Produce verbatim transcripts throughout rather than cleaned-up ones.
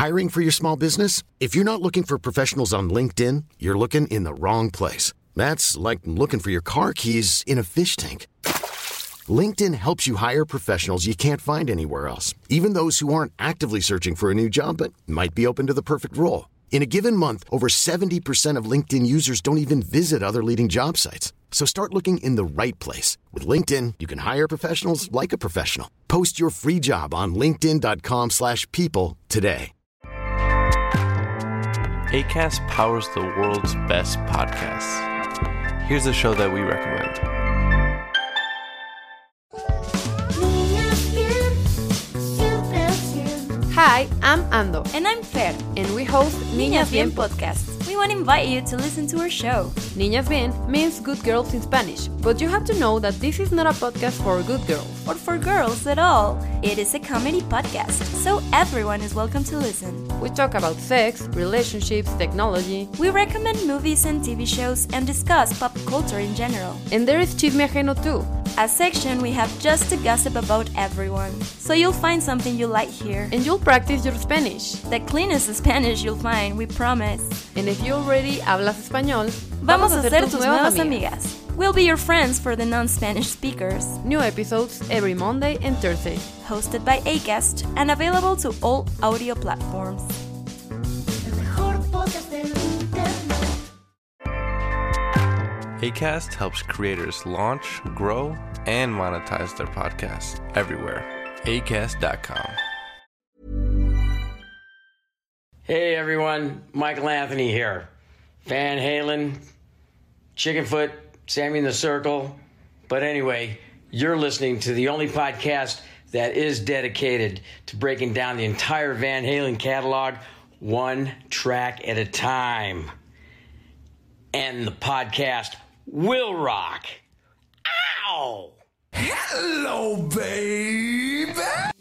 Hiring for your small business? If you're not looking for professionals on LinkedIn, you're looking in the wrong place. That's like looking for your car keys in a fish tank. LinkedIn helps you hire professionals you can't find anywhere else, even those who aren't actively searching for a new job but might be open to the perfect role. In a given month, over seventy percent of LinkedIn users don't even visit other leading job sites. So start looking in the right place. With LinkedIn, you can hire professionals like a professional. Post your free job on linkedin.com slash people today. Acast powers the world's best podcasts. Here's a show that we recommend. Hi, I'm Ando. And I'm Fer. And we host Niñas Bien Podcast. We want to invite you to listen to our show. Niñas Bien means good girls in Spanish, but you have to know that this is not a podcast for good girls. Or for girls at all. It is a comedy podcast, so everyone is welcome to listen. We talk about sex, relationships, technology. We recommend movies and T V shows and discuss pop culture in general. And there is Chisme Ajeno too. A section we have just to gossip about everyone. So you'll find something you like here. And you'll practice your Spanish. The cleanest Spanish you'll find, we promise. And if you already hablas español, vamos a ser tus nuevas amigas. We'll be your friends for the non-Spanish speakers. New episodes every Monday and Thursday. Hosted by Acast and available to all audio platforms. Acast helps creators launch, grow, and monetize their podcasts everywhere. Acast dot com. Hey everyone, Michael Anthony here. Van Halen, Chickenfoot, Sammy in the Circle. But anyway, you're listening to the only podcast that is dedicated to breaking down the entire Van Halen catalog one track at a time. And the podcast will rock. Ow! Hello, baby!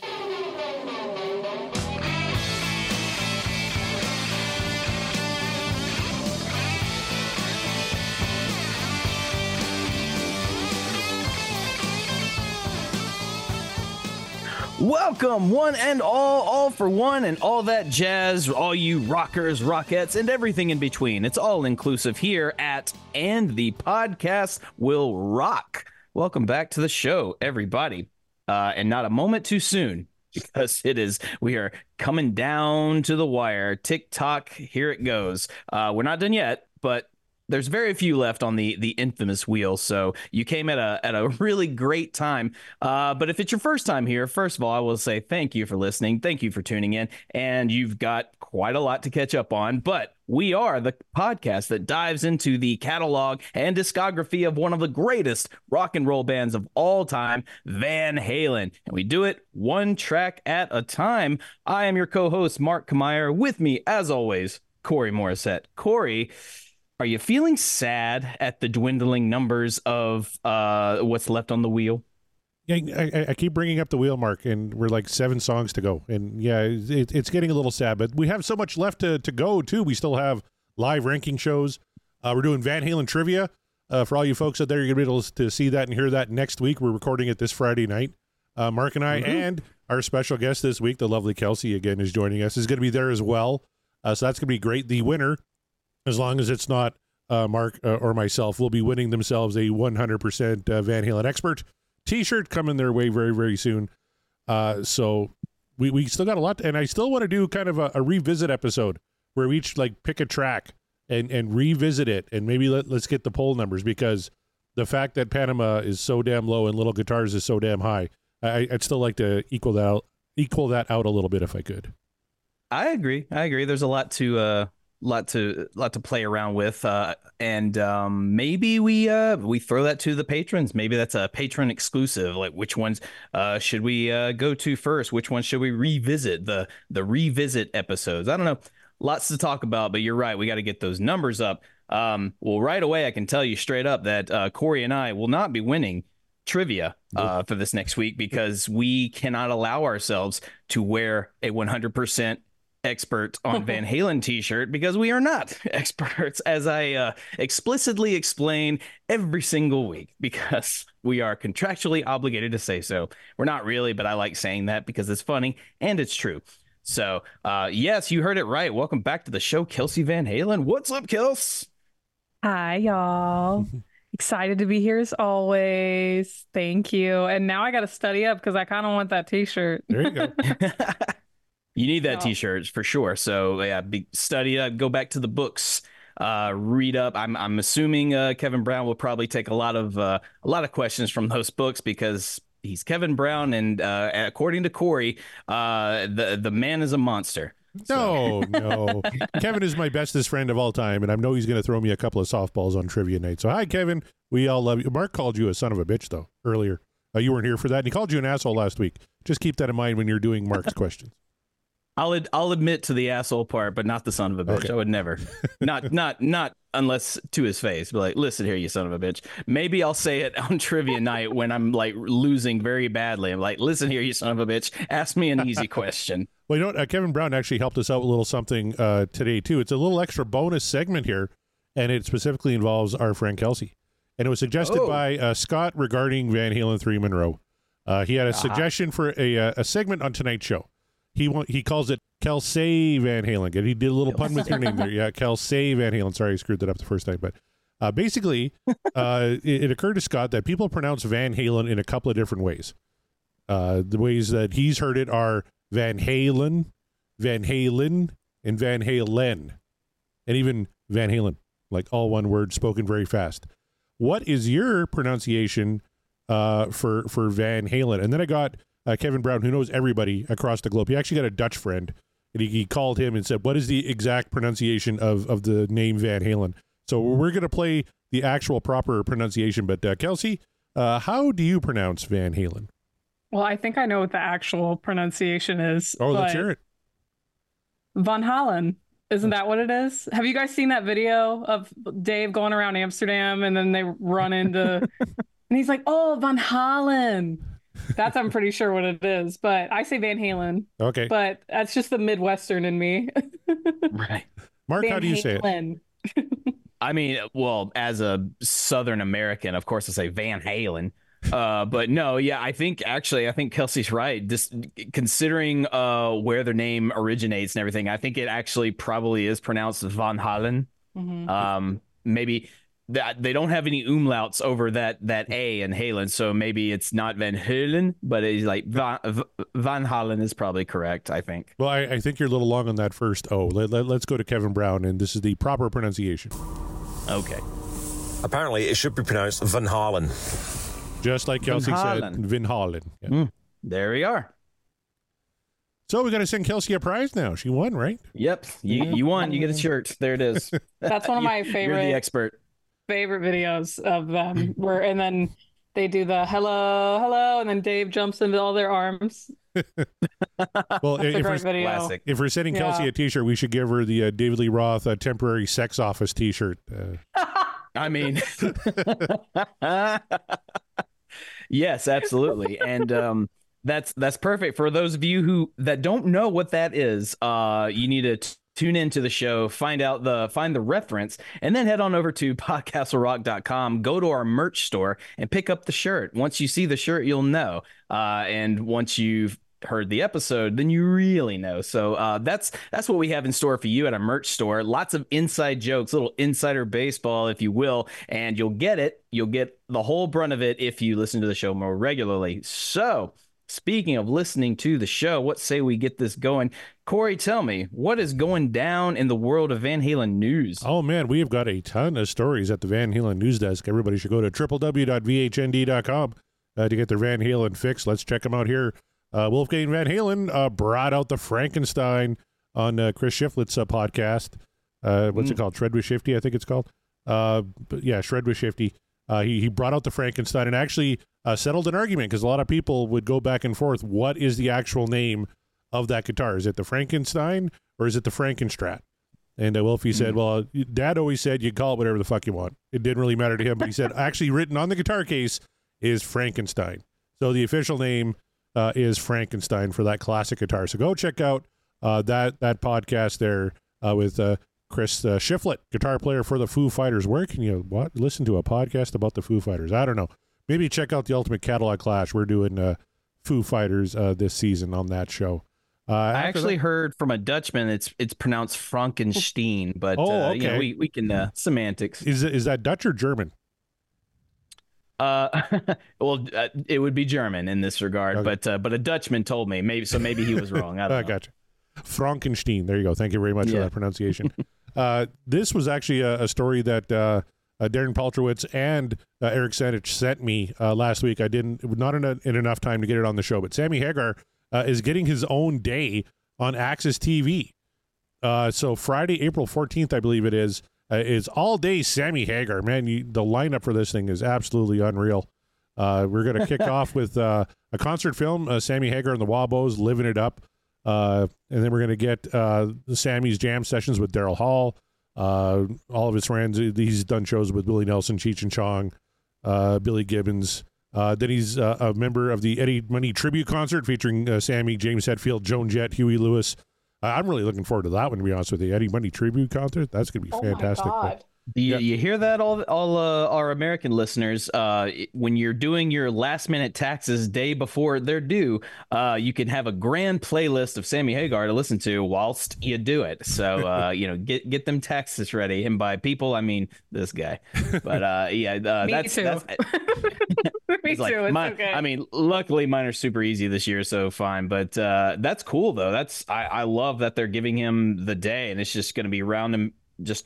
Welcome, one and all, all for one, and all that jazz, all you rockers, rockettes, and everything in between. It's all inclusive here at And the Podcast Will Rock. Welcome back to the show, everybody. Uh, and not a moment too soon, because it is, we are coming down to the wire. Tick-tock, here it goes. Uh, we're not done yet, but there's very few left on the the infamous wheel, so you came at a at a really great time. Uh, but if it's your first time here, first of all, I will say thank you for listening. Thank you for tuning in, and you've got quite a lot to catch up on. But we are the podcast that dives into the catalog and discography of one of the greatest rock and roll bands of all time, Van Halen, and we do it one track at a time. I am your co-host, Mark Kmeyer. With me, as always, Corey Morissette. Corey, are you feeling sad at the dwindling numbers of uh, what's left on the wheel? Yeah, I, I keep bringing up the wheel, Mark, and we're like seven songs to go. And yeah, it, it's getting a little sad, but we have so much left to, to go, too. We still have live ranking shows. Uh, we're doing Van Halen trivia. Uh, for all you folks out there, you're going to be able to see that and hear that next week. We're recording it this Friday night. Uh, Mark and I, mm-hmm. and our special guest this week, the lovely Kelsey, again, is joining us, is going to be there as well. Uh, so that's going to be great. The winner, as long as it's not uh, Mark uh, or myself, will be winning themselves a one hundred percent uh, Van Halen expert T-shirt coming their way very, very soon. Uh, so we, we still got a lot, to, and I still want to do kind of a, a revisit episode where we each like pick a track and, and revisit it, and maybe let, let's get the poll numbers, because the fact that Panama is so damn low and Little Guitars is so damn high, I, I'd still like to equal that out, equal that out a little bit if I could. I agree. I agree. There's a lot to uh, lot to lot to play around with, uh, and um, maybe we uh, we throw that to the patrons. Maybe that's a patron exclusive. Like, which ones uh, should we uh, go to first? Which ones should we revisit? The the revisit episodes. I don't know. Lots to talk about, but you're right. We got to get those numbers up. Um, well, right away, I can tell you straight up that uh, Corey and I will not be winning trivia uh, for this next week, because we cannot allow ourselves to wear a one hundred percent expert on Van Halen t-shirt, because we are not experts, as I uh, explicitly explain every single week, because we are contractually obligated to say so. We're not really, but I like saying that because it's funny and it's true. So, uh, yes, you heard it right. Welcome back to the show, Kelsey Van Halen. What's up, Kels? Hi, y'all. Excited to be here as always. Thank you. And now I got to study up because I kind of want that T-shirt. There you go. You need that Oh. T-shirt for sure. So yeah, be, study up, go back to the books, uh, read up. I'm I'm assuming uh, Kevin Brown will probably take a lot of uh, a lot of questions from those books because he's Kevin Brown, and uh, according to Corey, uh, the the man is a monster. No, no. Kevin is my bestest friend of all time, and I know he's going to throw me a couple of softballs on trivia night. So, hi, Kevin. We all love you. Mark called you a son of a bitch, though, earlier. Uh, you weren't here for that, and he called you an asshole last week. Just keep that in mind when you're doing Mark's questions. I'll ad- I'll admit to the asshole part, but not the son of a bitch. Okay. I would never, not not not unless to his face. But like, listen here, you son of a bitch. Maybe I'll say it on trivia night when I'm like losing very badly. I'm like, listen here, you son of a bitch. Ask me an easy question. Well, you know what? Uh, Kevin Brown actually helped us out with a little something uh, today, too. It's a little extra bonus segment here, and it specifically involves our friend Kelsey. And it was suggested Oh. by uh, Scott regarding Van Halen three Monroe. Uh, he had a Uh-huh. suggestion for a, uh, a segment on tonight's show. He wa- he calls it Kelsey Van Halen. And he did a little pun with your name there. Yeah, Kelsey Van Halen. Sorry, I screwed that up the first time. But uh, basically, uh, it, it occurred to Scott that people pronounce Van Halen in a couple of different ways. Uh, the ways that he's heard it are Van Halen, Van Halen, and Van Halen. And even Van Halen, like all one word spoken very fast. What is your pronunciation uh, for, for Van Halen? And then I got uh, Kevin Brown, who knows everybody across the globe. He actually got a Dutch friend, and he, he called him and said, what is the exact pronunciation of, of the name Van Halen? So we're going to play the actual proper pronunciation. But uh, Kelsey, uh, how do you pronounce Van Halen? Well, I think I know what the actual pronunciation is. Oh, let's but hear it. Van Halen. Isn't that what it is? Have you guys seen that video of Dave going around Amsterdam and then they run into, and he's like, oh, Van Halen. That's, I'm pretty sure what it is, but I say Van Halen. Okay. But that's just the Midwestern in me. Right. Mark, Van how do you say it? Halen. I mean, well, as a Southern American, of course, I say Van Halen. Uh, but no, yeah, I think actually, I think Kelsey's right. Just considering uh, where their name originates and everything, I think it actually probably is pronounced Van Halen. Mhm. Um, maybe that they don't have any umlauts over that that A in Halen, so maybe it's not Van Halen, but it's like Van, Van Halen is probably correct. I think. Well, I, I think you're a little long on that first O. Let, let, let's go to Kevin Brown, and this is the proper pronunciation. Okay. Apparently, it should be pronounced Van Halen. Just like Kelsey said, Halen. Van Halen. Yeah. Mm, there we are. So we got to send Kelsey a prize now. She won, right? Yep. You you won. You get a shirt. There it is. That's one of my You're the favorite expert. favorite videos of them where, and then they do the hello, hello, and then Dave jumps into all their arms. Well, That's a if, great we're, video. Classic. if we're sending Yeah. Kelsey a T-shirt, we should give her the uh, David Lee Roth uh, temporary sex office T-shirt. Uh, I mean, yes, absolutely, and um, that's that's perfect for those of you who that don't know what that is. Uh, you need to t- tune into the show, find out the find the reference, and then head on over to podcastle rock dot com. Go to our merch store and pick up the shirt. Once you see the shirt, you'll know, uh, and once you've heard the episode, then you really know. So uh, that's that's what we have in store for you at our merch store. Lots of inside jokes, little insider baseball, if you will, and you'll get it. You'll get the whole brunt of it if you listen to the show more regularly. So speaking of listening to the show, what say we get this going? Corey, tell me, what is going down in the world of Van Halen news? oh, man, we have got a ton of stories at the Van Halen News Desk. Everybody should go to w w w dot v h n d dot com uh, to get their Van Halen fix. Let's check them out here. Uh, Wolfgang Van Halen uh, brought out the Frankenstein on uh, Chris Shiflett's uh, podcast. Uh, what's Mm. it called? Shred with Shifty, I think it's called. Uh, but yeah, Shred with Shifty. Uh, he, he brought out the Frankenstein and actually uh, settled an argument because a lot of people would go back and forth. What is the actual name of that guitar? Is it the Frankenstein or is it the Frankenstrat? And uh, Wolfie said, well, Dad always said you call it whatever the fuck you want. It didn't really matter to him, but he said actually written on the guitar case is Frankenstein. So the official name uh, is Frankenstein for that classic guitar. So go check out uh, that that podcast there uh, with uh, Chris uh, Shiflett, guitar player for the Foo Fighters. Where can you what listen to a podcast about the Foo Fighters? I don't know. Maybe check out the Ultimate Catalog Clash. We're doing uh, Foo Fighters uh, this season on that show. Uh, I after actually that- heard from a Dutchman it's it's pronounced Frankenstein, but Oh, uh, you know, okay. we we can uh, semantics. is is that Dutch or German? Uh, well, uh, it would be German in this regard, Okay. but uh, but a Dutchman told me maybe so maybe he was wrong. I don't I know. gotcha. Frankenstein. There you go. Thank you very much for Yeah. that pronunciation. uh, this was actually a, a story that uh, uh, Darren Paltrowitz and uh, Eric Sanich sent me uh, last week. I didn't, not in, a, in enough time to get it on the show, but Sammy Hagar uh, is getting his own day on Access T V. Uh, so Friday, April fourteenth, I believe it is, uh, is all day Sammy Hagar. Man, you, the lineup for this thing is absolutely unreal. Uh, we're going to kick off with uh, a concert film, uh, Sammy Hagar and the Wabos, Living It Up. Uh, and then we're going to get uh, Sammy's jam sessions with Daryl Hall, uh, all of his friends. He's done shows with Willie Nelson, Cheech and Chong, uh, Billy Gibbons. Uh, then he's uh, a member of the Eddie Money Tribute Concert featuring uh, Sammy, James Hetfield, Joan Jett, Huey Lewis. Uh, I'm really looking forward to that one, to be honest with you. Eddie Money Tribute Concert, that's going to be Oh fantastic. my God. Do you, Yeah. you hear that, all all uh, our American listeners? Uh, when you're doing your last minute taxes day before they're due, uh, you can have a grand playlist of Sammy Hagar to listen to whilst you do it. So uh, you know, get get them taxes ready. And by people, I mean this guy. But uh, yeah, uh, Me that's too. that's. Me It's too. like, It's mine- okay. I mean, luckily mine are super easy this year, so fine. But uh, that's cool though. That's I, I love that they're giving him the day, and it's just going to be round and just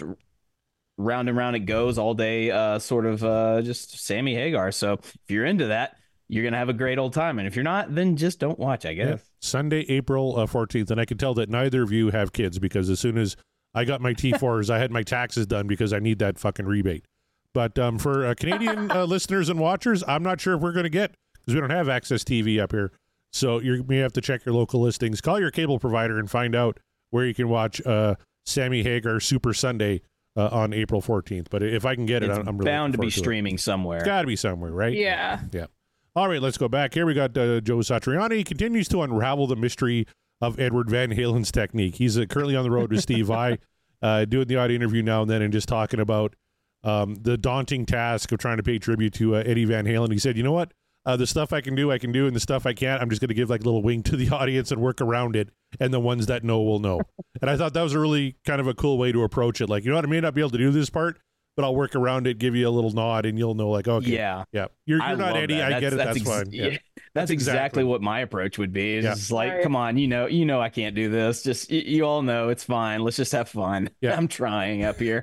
round and round it goes all day. Uh, sort of uh, just Sammy Hagar. So if you're into that, you're gonna have a great old time, and if you're not, then just don't watch, I guess. Yeah. Sunday, April uh, fourteenth. And I can tell that neither of you have kids because as soon as I got my T fours, I had my taxes done because I need that fucking rebate. But um, for uh, Canadian uh, listeners and watchers, I'm not sure if we're going to get, because we don't have Access T V up here. So you may have to check your local listings. Call your cable provider and find out where you can watch uh, Sammy Hagar Super Sunday uh, on April fourteenth. But if I can get it, It's I'm really bound to looking be forward to it. streaming somewhere. It's got to be somewhere, right? Yeah. Yeah. All right, let's go back. Here we got uh, Joe Satriani. He continues to unravel the mystery of Edward Van Halen's technique. He's uh, currently on the road with Steve Vai, uh, doing the audio interview now and then and just talking about um, the daunting task of trying to pay tribute to uh, Eddie Van Halen. He said, you know what? Uh, the stuff I can do, I can do, and the stuff I can't, I'm just going to give like a little wink to the audience and work around it, and the ones that know will know. And I thought that was a really kind of a cool way to approach it. Like, you know what? I may not be able to do this part, but I'll work around it, give you a little nod, and you'll know, like, okay, Yeah. yeah, you're, I you're not love Eddie, that. I get it, that's, ex- fine. Yeah. yeah, that's exactly. exactly what my approach would be. It's Yeah. just like, Right. come on, you know, you know, I can't do this. Just y- you all know it's fine. Let's just have fun. Yeah. I'm trying up here.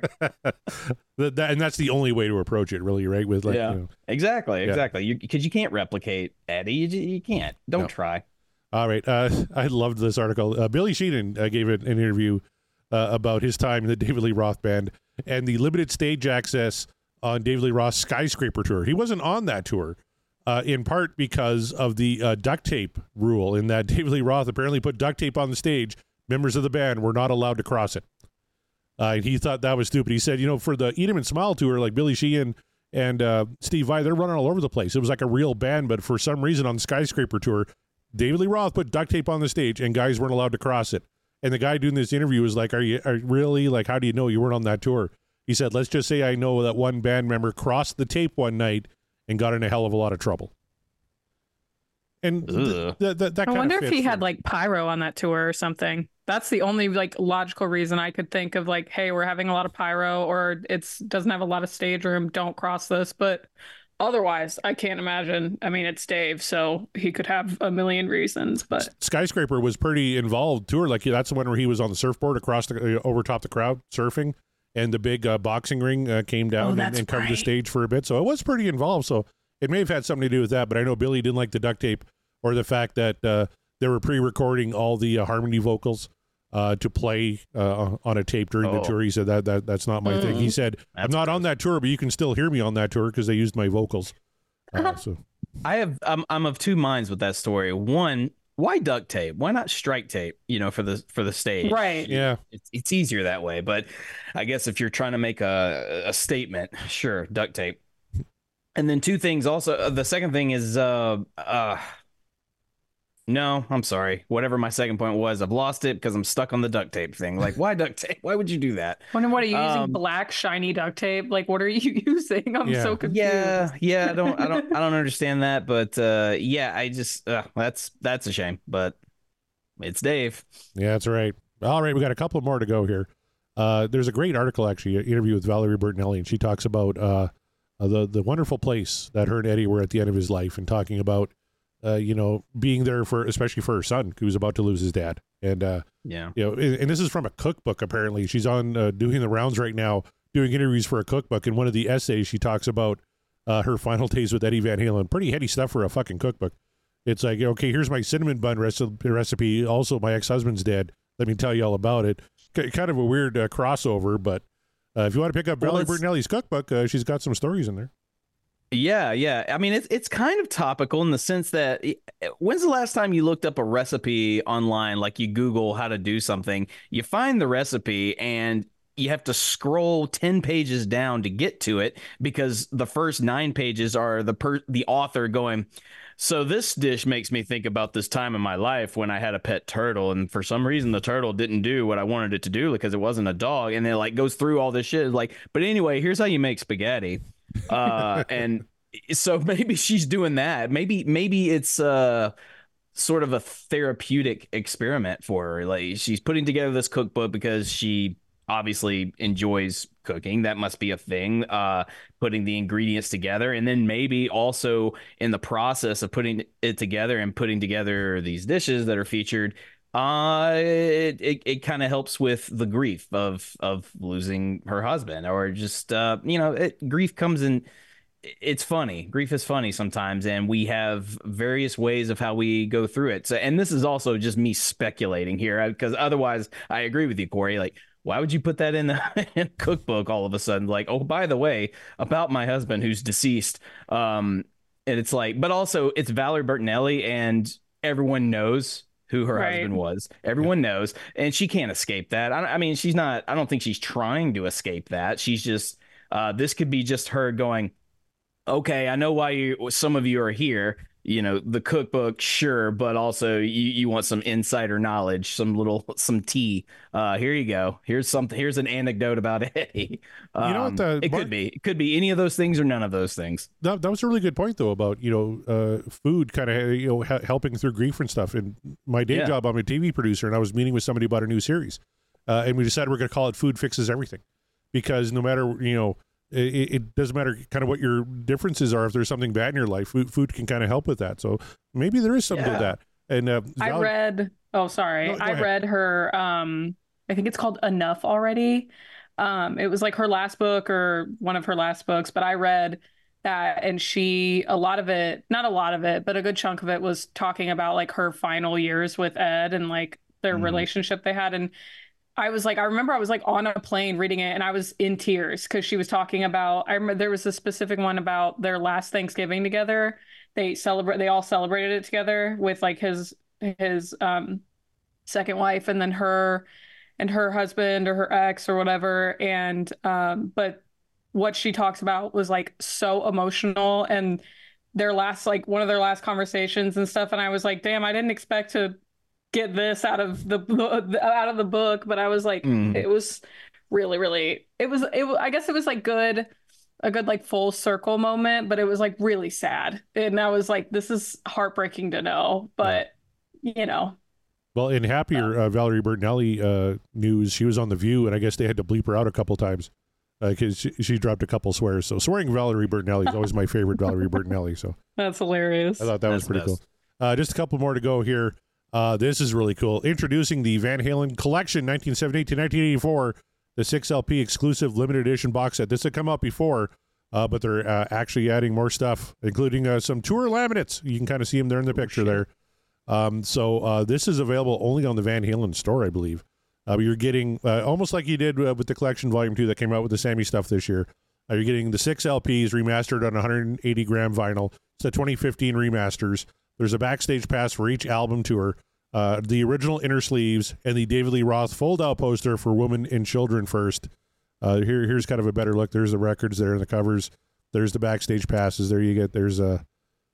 That, that, and that's the only way to approach it, really, right? With like, yeah, you know. exactly, Yeah. exactly. Because you, can't replicate Eddie. You, j- you can't. Don't No. try. All right, uh, I loved this article. Uh, Billy Sheehan uh, gave an, an interview uh, about his time in the David Lee Roth Band and the limited stage access on David Lee Roth's Skyscraper tour. He wasn't on that tour, uh, in part because of the uh, duct tape rule. In that David Lee Roth apparently put duct tape on the stage. Members of the band were not allowed to cross it. Uh, and he thought that was stupid. He said, you know, for the Eat 'em and Smile tour, like Billy Sheehan and uh, Steve Vai, they're running all over the place. It was like a real band, but for some reason on the Skyscraper tour, David Lee Roth put duct tape on the stage and guys weren't allowed to cross it. And the guy doing this interview was like, are you are really, like, how do you know you weren't on that tour? He said, let's just say I know that one band member crossed the tape one night and got in a hell of a lot of trouble. And th- Ugh. th- th- that I kind wonder of if he fits had for- like pyro on that tour or something. That's the only like logical reason I could think of, like, hey, we're having a lot of pyro, or it's doesn't have a lot of stage room, don't cross this. But otherwise, I can't imagine. I mean, it's Dave, so he could have a million reasons. But Skyscraper was pretty involved tour. Like, that's the one where he was on the surfboard across the, uh, over top the crowd surfing, and the big uh, boxing ring uh, came down Oh, and, that's and covered the right. stage for a bit. So it was pretty involved. So it may have had something to do with that. But I know Billy didn't like the duct tape or the fact that uh, they were pre-recording all the uh, harmony vocals uh, to play uh, on a tape during the Oh. tour. He said that, that that's not my thing. He said, I'm That's not on that tour, but you can still hear me on that tour because they used my vocals. Uh, so I have. I'm. I'm of two minds with that story. One, why duct tape? Why not strike tape? You know, for the for the stage. right. yeah, It's it's easier that way. But I guess if you're trying to make a a statement, sure, duct tape. And then two things also. Uh, the second thing is, uh, uh, no, I'm sorry. Whatever my second point was, I've lost it because I'm stuck on the duct tape thing. Like, why duct tape? Why would you do that? Wonder what are you using? Um, Black shiny duct tape? Like, what are you using? I'm Yeah. so confused. Yeah, yeah. I don't, I don't, I don't understand that. But uh, yeah, I just uh, that's that's a shame. But It's Dave. Yeah, that's right. All right, we got a couple more to go here. Uh, there's a great article, actually, an interview with Valerie Bertinelli, and she talks about uh, uh, the the wonderful place that her and Eddie were at the end of his life, and talking about, uh, you know, being there for, especially for her son, who was about to lose his dad. And, uh, yeah, you know, and, and this is from a cookbook, apparently. She's on uh, doing the rounds right now, doing interviews for a cookbook. And one of the essays, she talks about uh, her final days with Eddie Van Halen. Pretty heady stuff for a fucking cookbook. It's like, okay, here's my cinnamon bun reci- recipe. Also, my ex-husband's dead. Let me tell you all about it. C- kind of a weird uh, crossover, but uh, if you want to pick up well, Valerie Bertinelli's cookbook, uh, she's got some stories in there. Yeah, yeah. I mean, it's it's kind of topical in the sense that when's the last time you looked up a recipe online, like you Google how to do something, you find the recipe and you have to scroll ten pages down to get to it because the first nine pages are the per- the author going, so this dish makes me think about this time in my life when I had a pet turtle, and for some reason the turtle didn't do what I wanted it to do because it wasn't a dog, and it like goes through all this shit. Like, but anyway, here's how you make spaghetti. Uh, and so maybe she's doing that. Maybe maybe it's uh sort of a therapeutic experiment for her. Like she's putting together this cookbook because she obviously enjoys cooking. That must be a thing, uh putting the ingredients together, and then maybe also in the process of putting it together and putting together these dishes that are featured, uh it it, it kind of helps with the grief of of losing her husband, or just uh you know it, grief comes in. It's funny. Grief is funny sometimes, and we have various ways of how we go through it. So, and this is also just me speculating here, because otherwise I agree with you, Corey. Like, why would you put that in the in a cookbook all of a sudden? Like, oh, by the way, about my husband who's deceased. Um, and it's like, but also it's Valerie Bertinelli, and everyone knows who her Right. husband was. Everyone knows, and she can't escape that. I, I mean, she's not. I don't think she's trying to escape that. She's just. Uh, this could be just her going, okay, I know why you, some of you are here. You know, the cookbook, sure, but also you, you want some insider knowledge, some little some tea. Uh, here you go. Here's something. Here's an anecdote about Eddie. Um, You know what the- it Mark- could be. It could be any of those things or none of those things. That, that was a really good point, though, about, you know, uh, food kind of, you know, ha- helping through grief and stuff. And my day Yeah. job, I'm a T V producer, and I was meeting with somebody about a new series. Uh, and we decided we're going to call it Food Fixes Everything. Because no matter, you know, it, it doesn't matter kind of what your differences are. If there's something bad in your life, food, food can kind of help with that. So maybe there is something Yeah. to that. And uh, I Val- read, oh, sorry. No, go I ahead. read her, um, I think it's called Enough Already. Um, it was like her last book or one of her last books, but I read that, and she, a lot of it, not a lot of it, but a good chunk of it was talking about like her final years with Ed and like their Mhm. relationship they had. And I was like, I remember I was like on a plane reading it, and I was in tears because she was talking about, I remember there was a specific one about their last Thanksgiving together. They celebrate, they all celebrated it together with like his, his, um, second wife, and then her and her husband or her ex or whatever. And, um, but what she talks about was like so emotional, and their last, like one of their last conversations and stuff. And I was like, damn, I didn't expect to get this out of the out of the book, but I was like, Mm. it was really, really, it was, it was, I guess it was like good, a good like full circle moment, but it was like really sad. And I was like, this is heartbreaking to know, but you know. Well, in happier uh, Valerie Bertinelli uh, news, she was on The View, and I guess they had to bleep her out a couple times because she, she dropped a couple swears. So swearing Valerie Bertinelli is always my favorite Valerie Bertinelli. So That's hilarious. I thought that was That's pretty best. cool. Uh, just a couple more to go here. Uh, this is really cool. Introducing the Van Halen Collection nineteen seventy-eight to nineteen eighty-four, the six L P exclusive limited edition box set. This had come out before, uh, but they're uh, actually adding more stuff, including uh, some tour laminates. You can kind of see them there in the picture shit. there. Um, so uh, this is available only on the Van Halen store, I believe. Uh, you're getting uh, almost like you did uh, with the Collection Volume two that came out with the Sammy stuff this year. Uh, you're getting the six L Ps remastered on one hundred eighty gram vinyl. It's the twenty fifteen remasters. There's a backstage pass for each album tour, uh, the original inner sleeves, and the David Lee Roth fold-out poster for Women and Children First. Uh, here, here's kind of a better look. There's the records there and the covers. There's the backstage passes. There you get. There's uh,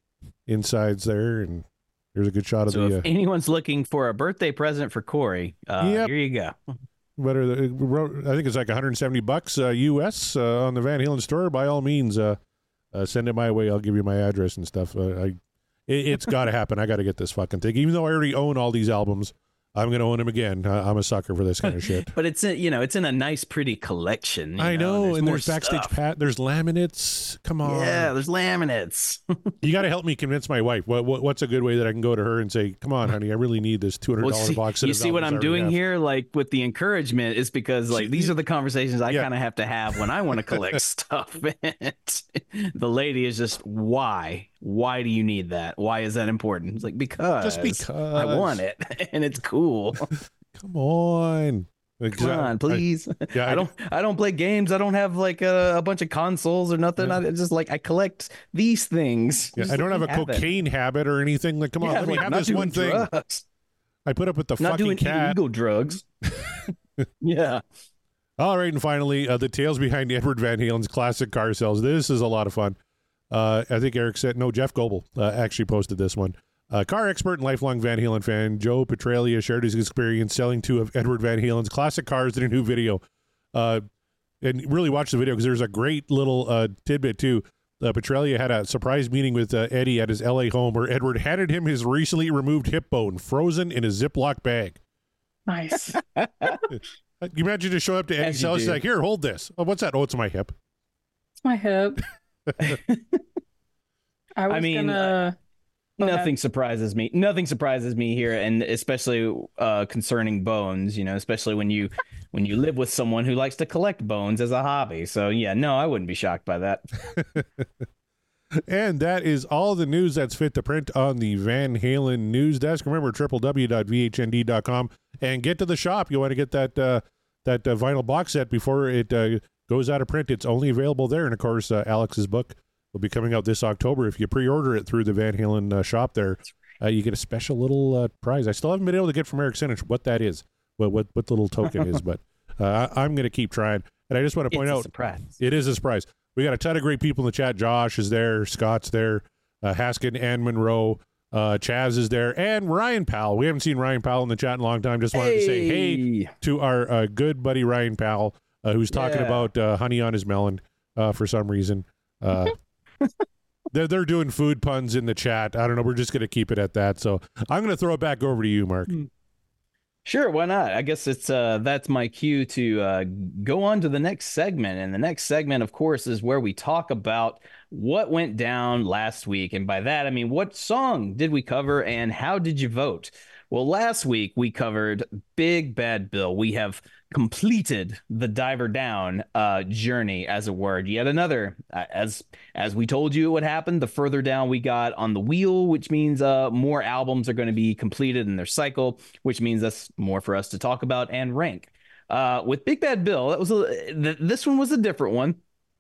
insides there, and there's a good shot of So the. if Uh, anyone's looking for a birthday present for Corey, uh, Yep. here you go. better. The, I think it's like one hundred seventy bucks uh, U S uh, on the Van Halen store. By all means, uh, uh, send it my way. I'll give you my address and stuff. Uh, I, it, it's got to happen. I got to get this fucking thing. Even though I already own all these albums, I'm going to own him again. I, I'm a sucker for this kind of shit. But it's in, you know, it's in a nice, pretty collection. you I know, There's and more there's backstage stuff. pat. There's laminates. Come on. Yeah, there's laminates. You got to help me convince my wife. What, what what's a good way that I can go to her and say, "Come on, honey, I really need this two hundred Well, dollar see, box." you of see what albums I'm I already doing have. here, like with the encouragement, is because like these are the conversations I Yeah. kind of have to have when I want to collect stuff. The lady is just, why? Why do you need that? Why is that important? It's like, because Just because I want it and it's cool. Come on. Come on, please. I, yeah, I don't. I don't play games. I don't have like a, a bunch of consoles or nothing. Yeah. I just like I collect these things. Yeah, Just I don't let have a me it. cocaine habit or anything. Like, come on, Yeah, let me like, have not this doing one thing. drugs. I put up with the Not fucking doing cat. illegal drugs. Yeah. All right, and finally, uh, the tales behind Edward Van Halen's classic car sales. This is a lot of fun. Uh, I think Eric said, no, Jeff Goebel uh, actually posted this one. Uh, car expert and lifelong Van Halen fan Joe Petralia shared his experience selling two of Edward Van Halen's classic cars in a new video. Uh, and really watch the video because there's a great little uh, tidbit, too. Uh, Petralia had a surprise meeting with uh, Eddie at his L A home where Edward handed him his recently removed hip bone, frozen in a Ziploc bag. Nice. You imagine just showing up to Eddie's As you house, do. he's like, here, hold this. Oh, what's that? Oh, it's my hip. It's my hip. I was mean, gonna. Go ahead. Nothing surprises me. Nothing surprises me here, and especially uh, concerning bones. You know, especially when you when you live with someone who likes to collect bones as a hobby. So yeah, no, I wouldn't be shocked by that. And that is all the news that's fit to print on the Van Halen news desk. Remember, w w w dot v h n d dot com, and get to the shop. You want to get that uh, that uh, vinyl box set before it uh, goes out of print. It's only available there. And of course, uh, Alex's book will be coming out this October. If you pre-order it through the Van Halen uh, shop there, uh, you get a special little uh, prize. I still haven't been able to get from Eric Senich what that is, what what, what the little token is, but uh, I, I'm going to keep trying. And I just want to point It's a out, surprise. it is a surprise. We got a ton of great people in the chat. Josh is there, Scott's there, uh, Haskin and Monroe, uh, Chaz is there, and Ryan Powell. We haven't seen Ryan Powell in the chat in a long time. Just wanted to say hey to our uh, good buddy Ryan Powell, uh, who's talking Yeah. about uh, honey on his melon uh, for some reason. Uh, they're they're doing food puns in the chat. I don't know. We're just going to keep it at that. So I'm going to throw it back over to you, Mark. Sure, why not? I guess it's uh that's my cue to uh go on to the next segment. And the next segment, of course, is where we talk about what went down last week. And by that, I mean, what song did we cover and how did you vote? Well, last week we covered Big Bad Bill. We have completed the Diver Down uh, journey, as a word. Yet another, uh, as as we told you what happened, the further down we got on the wheel, which means uh, more albums are going to be completed in their cycle, which means that's more for us to talk about and rank. Uh, with Big Bad Bill, that was a, th- this one was a different one.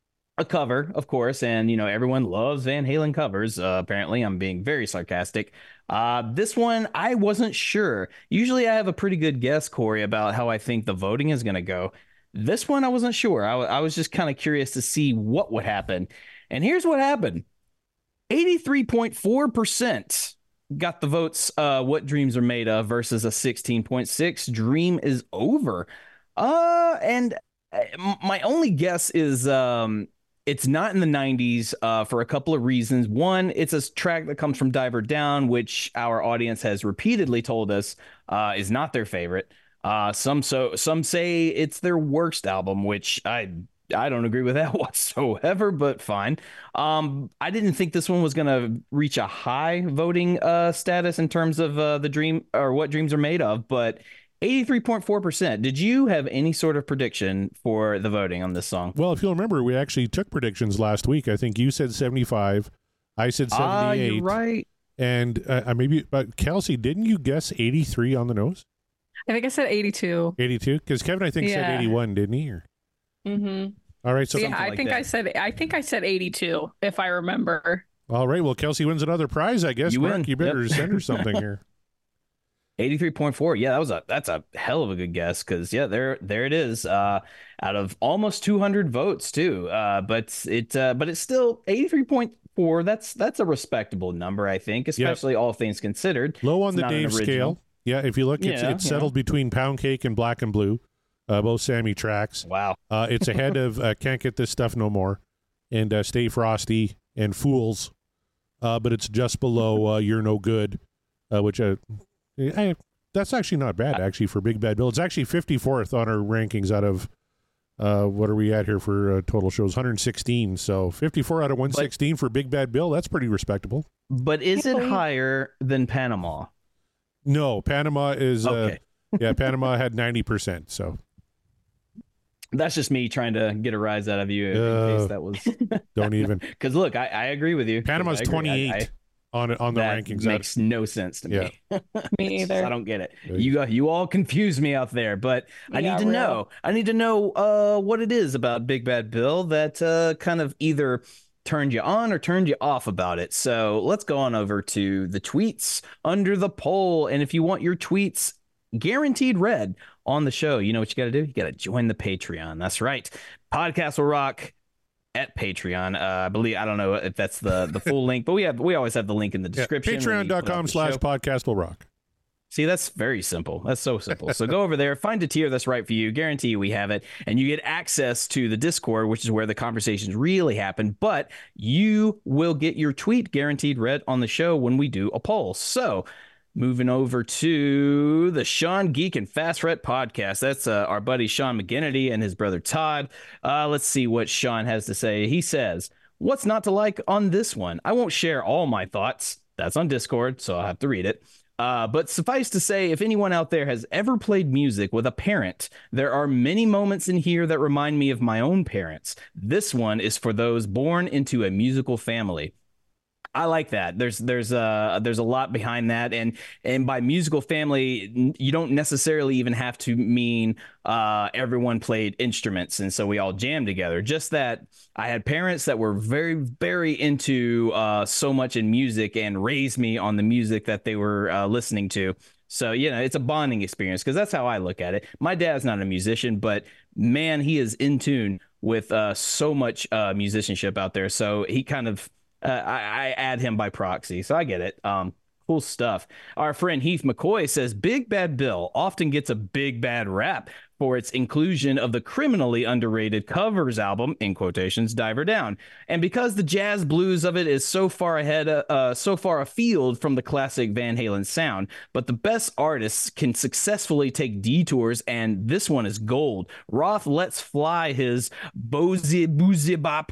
A cover, of course, and you know everyone loves Van Halen covers. Uh, apparently, I'm being very sarcastic. Uh, this one, I wasn't sure. Usually, I have a pretty good guess, Corey, about how I think the voting is going to go. This one, I wasn't sure. I, w- I was just kind of curious to see what would happen. And here's what happened: eighty-three point four percent got the votes. Uh, what dreams are made of versus a sixteen point six. Dream is over. Uh, and uh, my only guess is um. It's not in the nineties uh, for a couple of reasons. One, it's a track that comes from Diver Down, which our audience has repeatedly told us uh, is not their favorite. Uh, some so some say it's their worst album, which I I don't agree with that whatsoever. But fine. Um, I didn't think this one was going to reach a high voting uh, status in terms of uh, the dream or what dreams are made of, but eighty-three point four percent. Did you have any sort of prediction for the voting on this song? Well, if you'll remember, we actually took predictions last week. I think you said seventy-five. I said seventy-eight. Ah, you're right. And uh, maybe, but Kelsey, didn't you guess eighty-three on the nose? I think I said eighty-two. eighty-two? Because Kevin, I think, said Yeah. eighty-one, didn't he? Or... Mm-hmm. All right. So, yeah, I like think that. I said I think I said eighty-two if I remember. all right. Well, Kelsey wins another prize, I guess. You Mark, win. you better Yep. send her something here. eighty-three point four. Yeah, that was a that's a hell of a good guess because yeah, there there it is. Uh, out of almost two hundred votes too. Uh, but it uh, but it's still eighty-three point four. That's that's a respectable number, I think, especially all things considered. Low on It's the not an Dave original. scale. Yeah, if you look, it's, Yeah, it's yeah. settled between Pound Cake and Black and Blue, uh, both Sammy tracks. Wow. Uh, it's ahead of uh, Can't Get This Stuff No More and uh, Stay Frosty and Fools, uh, but it's just below uh, You're No Good, uh, which uh, I, That's actually not bad, actually, for Big Bad Bill. It's actually fifty-fourth on our rankings out of, uh, what are we at here for uh, total shows? one hundred sixteen. So fifty-four out of one hundred sixteen but, for Big Bad Bill. That's pretty respectable. But is it higher than Panama? No, Panama is, okay. uh, yeah, Panama had ninety percent, so. That's just me trying to get a rise out of you in uh, case that was. Don't even. Because look, I, I agree with you. Panama's twenty-eight. I, I, on on the that rankings. Makes that, no sense to yeah. me. Me either. I don't get it. You got you all confuse me out there, but I Yeah, need to real. know. I need to know uh, what it is about Big Bad Bill that uh, kind of either turned you on or turned you off about it. So let's go on over to the tweets under the poll, and if you want your tweets guaranteed read on the show, you know what you got to do? You got to join the Patreon. That's right. Podcast will rock. At Patreon, uh, I believe I don't know if that's the the full link, but we have we always have the link in the description. Yeah, Patreon.com slash podcast will rock. See, that's very simple. That's so simple. So go over there, find a tier that's right for you. Guarantee you we have it, and you get access to the Discord, which is where the conversations really happen. But you will get your tweet guaranteed read on the show when we do a poll. So. Moving over to the Sean Geek and Fast Fret podcast. That's uh, our buddy Sean McGinnity and his brother Todd. Uh, let's see what Sean has to say. He says, what's not to like on this one? I won't share all my thoughts. That's on Discord, so I'll have to read it. Uh, but suffice to say, if anyone out there has ever played music with a parent, there are many moments in here that remind me of my own parents. This one is for those born into a musical family. I like that. There's there's a there's a lot behind that, and and by musical family, you don't necessarily even have to mean uh, everyone played instruments, and so we all jammed together. Just that I had parents that were very very into uh, so much in music and raised me on the music that they were uh, listening to. So you know, it's a bonding experience because that's how I look at it. My dad's not a musician, but man, he is in tune with uh, so much uh, musicianship out there. So he kind of. Uh, I, I add him by proxy, so I get it. Um, cool stuff. Our friend Heath McCoy says Big Bad Bill often gets a big bad rap for its inclusion of the criminally underrated covers album, in quotations, Diver Down. And because the jazz blues of it is so far ahead, uh, so far afield from the classic Van Halen sound, but the best artists can successfully take detours, and this one is gold. Roth lets fly his Bozy Boozy Bop.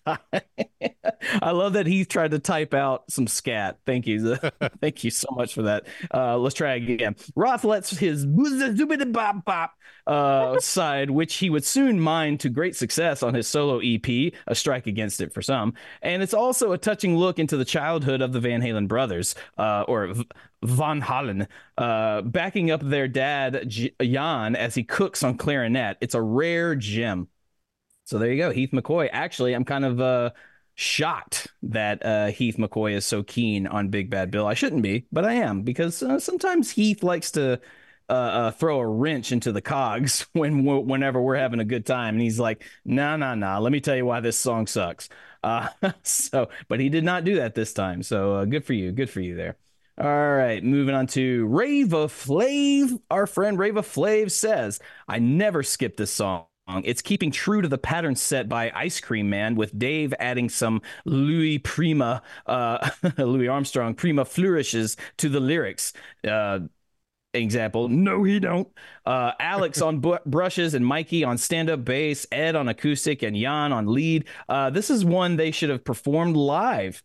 I love that he tried to type out some scat. Thank you. Thank you so much for that. Uh, let's try again. Roth lets his Boozy Boozy Bop Bop uh, side, which he would soon mine to great success on his solo E P, a strike against it for some. And it's also a touching look into the childhood of the Van Halen brothers, uh, or v- Van Halen, uh, backing up their dad, J- Jan, as he cooks on clarinet. It's a rare gem. So there you go, Heath McCoy. Actually, I'm kind of uh, shocked that uh, Heath McCoy is so keen on Big Bad Bill. I shouldn't be, but I am, because uh, sometimes Heath likes to uh, uh, throw a wrench into the cogs when whenever we're having a good time, and he's like, "Nah, nah, nah. Let me tell you why this song sucks." Uh, so, but he did not do that this time. So uh, good for you, good for you there. All right, moving on to Rava Flav. Our friend Rava Flav says, "I never skip this song. It's keeping true to the pattern set by Ice Cream Man, with Dave adding some Louis Prima, uh, Louis Armstrong Prima flourishes to the lyrics. Uh, example, no, he don't. Uh, Alex on bu- brushes and Mikey on stand-up bass, Ed on acoustic, and Jan on lead. Uh, this is one they should have performed live.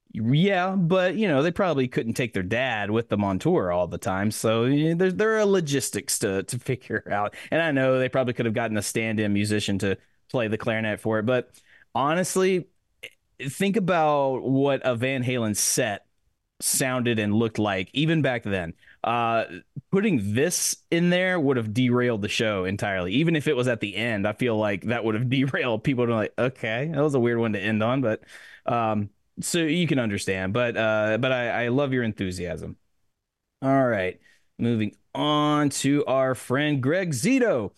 Yeah, but, you know, they probably couldn't take their dad with them on tour all the time. So you know, there, there are logistics to, to figure out. And I know they probably could have gotten a stand-in musician to play the clarinet for it. But honestly, think about what a Van Halen set sounded and looked like even back then. Uh, putting this in there would have derailed the show entirely. Even if it was at the end, I feel like that would have derailed. People would have been like, okay, that was a weird one to end on. But um so you can understand, but uh, but I, I love your enthusiasm. All right, moving on to our friend Greg Zito.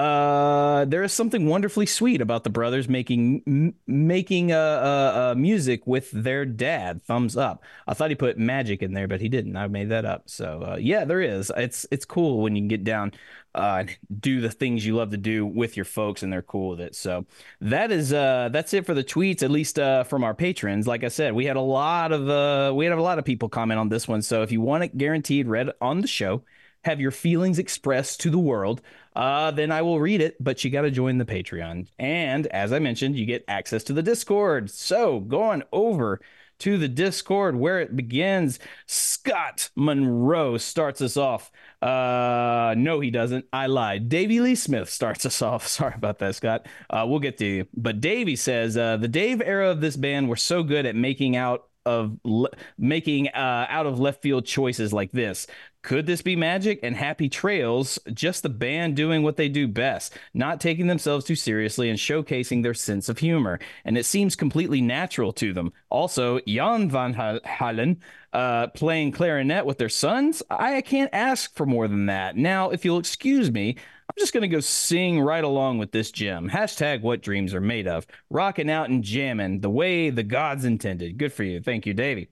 Uh, there is something wonderfully sweet about the brothers making m- making uh, uh, uh, music with their dad. Thumbs up. I thought he put magic in there, but he didn't. I made that up. So uh, yeah, there is. It's it's cool when you can get down uh, and do the things you love to do with your folks, and they're cool with it. So that is uh, that's it for the tweets, at least uh, from our patrons. Like I said, we had a lot of uh, we had a lot of people comment on this one. So if you want it guaranteed read on the show, have your feelings expressed to the world, uh, then I will read it, but you got to join the Patreon. And as I mentioned, you get access to the Discord. So going over to the Discord where it begins, Scott Monroe starts us off. Uh, no, he doesn't. I lied. Davey Lee Smith starts us off. Sorry about that, Scott. Uh, we'll get to you. But Davey says, uh, the Dave era of this band were so good at making out of le- making uh, out of left field choices like this. Could this be magic and happy trails? Just the band doing what they do best, not taking themselves too seriously and showcasing their sense of humor. And it seems completely natural to them. Also, Jan van Halen uh, playing clarinet with their sons. I can't ask for more than that. Now, if you'll excuse me, I'm just going to go sing right along with this gem. Hashtag what dreams are made of. Rocking out and jamming the way the gods intended. Good for you. Thank you, Davey.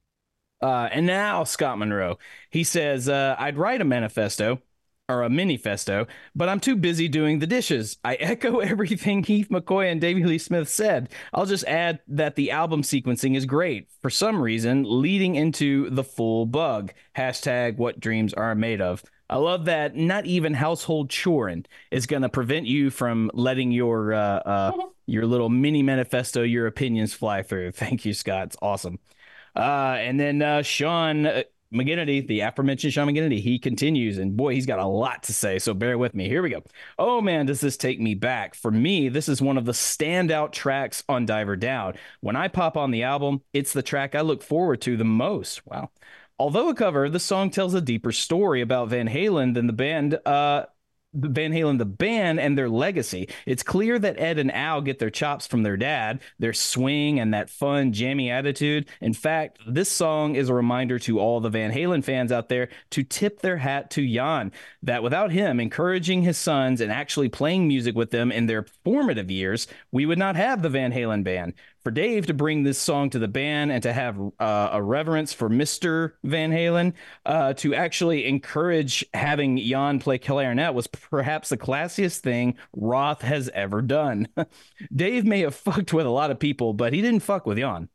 Uh, and now Scott Monroe, he says, uh, I'd write a manifesto or a mini-festo, but I'm too busy doing the dishes. I echo everything Heath McCoy and Davey Lee Smith said. I'll just add that the album sequencing is great, for some reason, leading into the full bug. Hashtag what dreams are made of. I love that not even household choring is going to prevent you from letting your uh, uh, your little mini manifesto, your opinions fly through. Thank you, Scott. It's awesome. Uh, and then uh, Sean McGinnity, the aforementioned Sean McGinnity, he continues, and boy, he's got a lot to say, so bear with me. Here we go. Oh, man, does this take me back. For me, this is one of the standout tracks on Diver Down. When I pop on the album, it's the track I look forward to the most. Wow. Although a cover, the song tells a deeper story about Van Halen than the band, uh, Van Halen, the band, and their legacy. It's clear that Ed and Al get their chops from their dad, their swing, and that fun, jammy attitude. In fact, this song is a reminder to all the Van Halen fans out there to tip their hat to Jan, that without him encouraging his sons and actually playing music with them in their formative years, we would not have the Van Halen band. For Dave to bring this song to the band and to have uh, a reverence for Mister Van Halen, uh, to actually encourage having Jan play clarinet was perhaps the classiest thing Roth has ever done. Dave may have fucked with a lot of people, but he didn't fuck with Jan.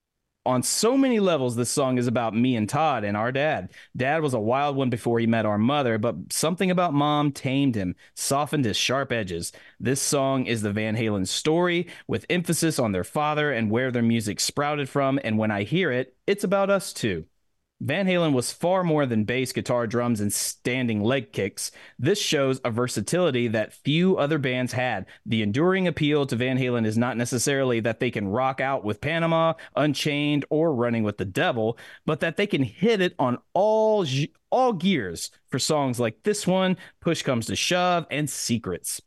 On so many levels, this song is about me and Todd and our dad. Dad was a wild one before he met our mother, but something about Mom tamed him, softened his sharp edges. This song is the Van Halen story, with emphasis on their father and where their music sprouted from, and when I hear it, it's about us too. Van Halen was far more than bass, guitar, drums, and standing leg kicks. This shows a versatility that few other bands had. The enduring appeal to Van Halen is not necessarily that they can rock out with Panama, Unchained, or Running with the Devil, but that they can hit it on all, all gears for songs like this one, Push Comes to Shove, and Secrets.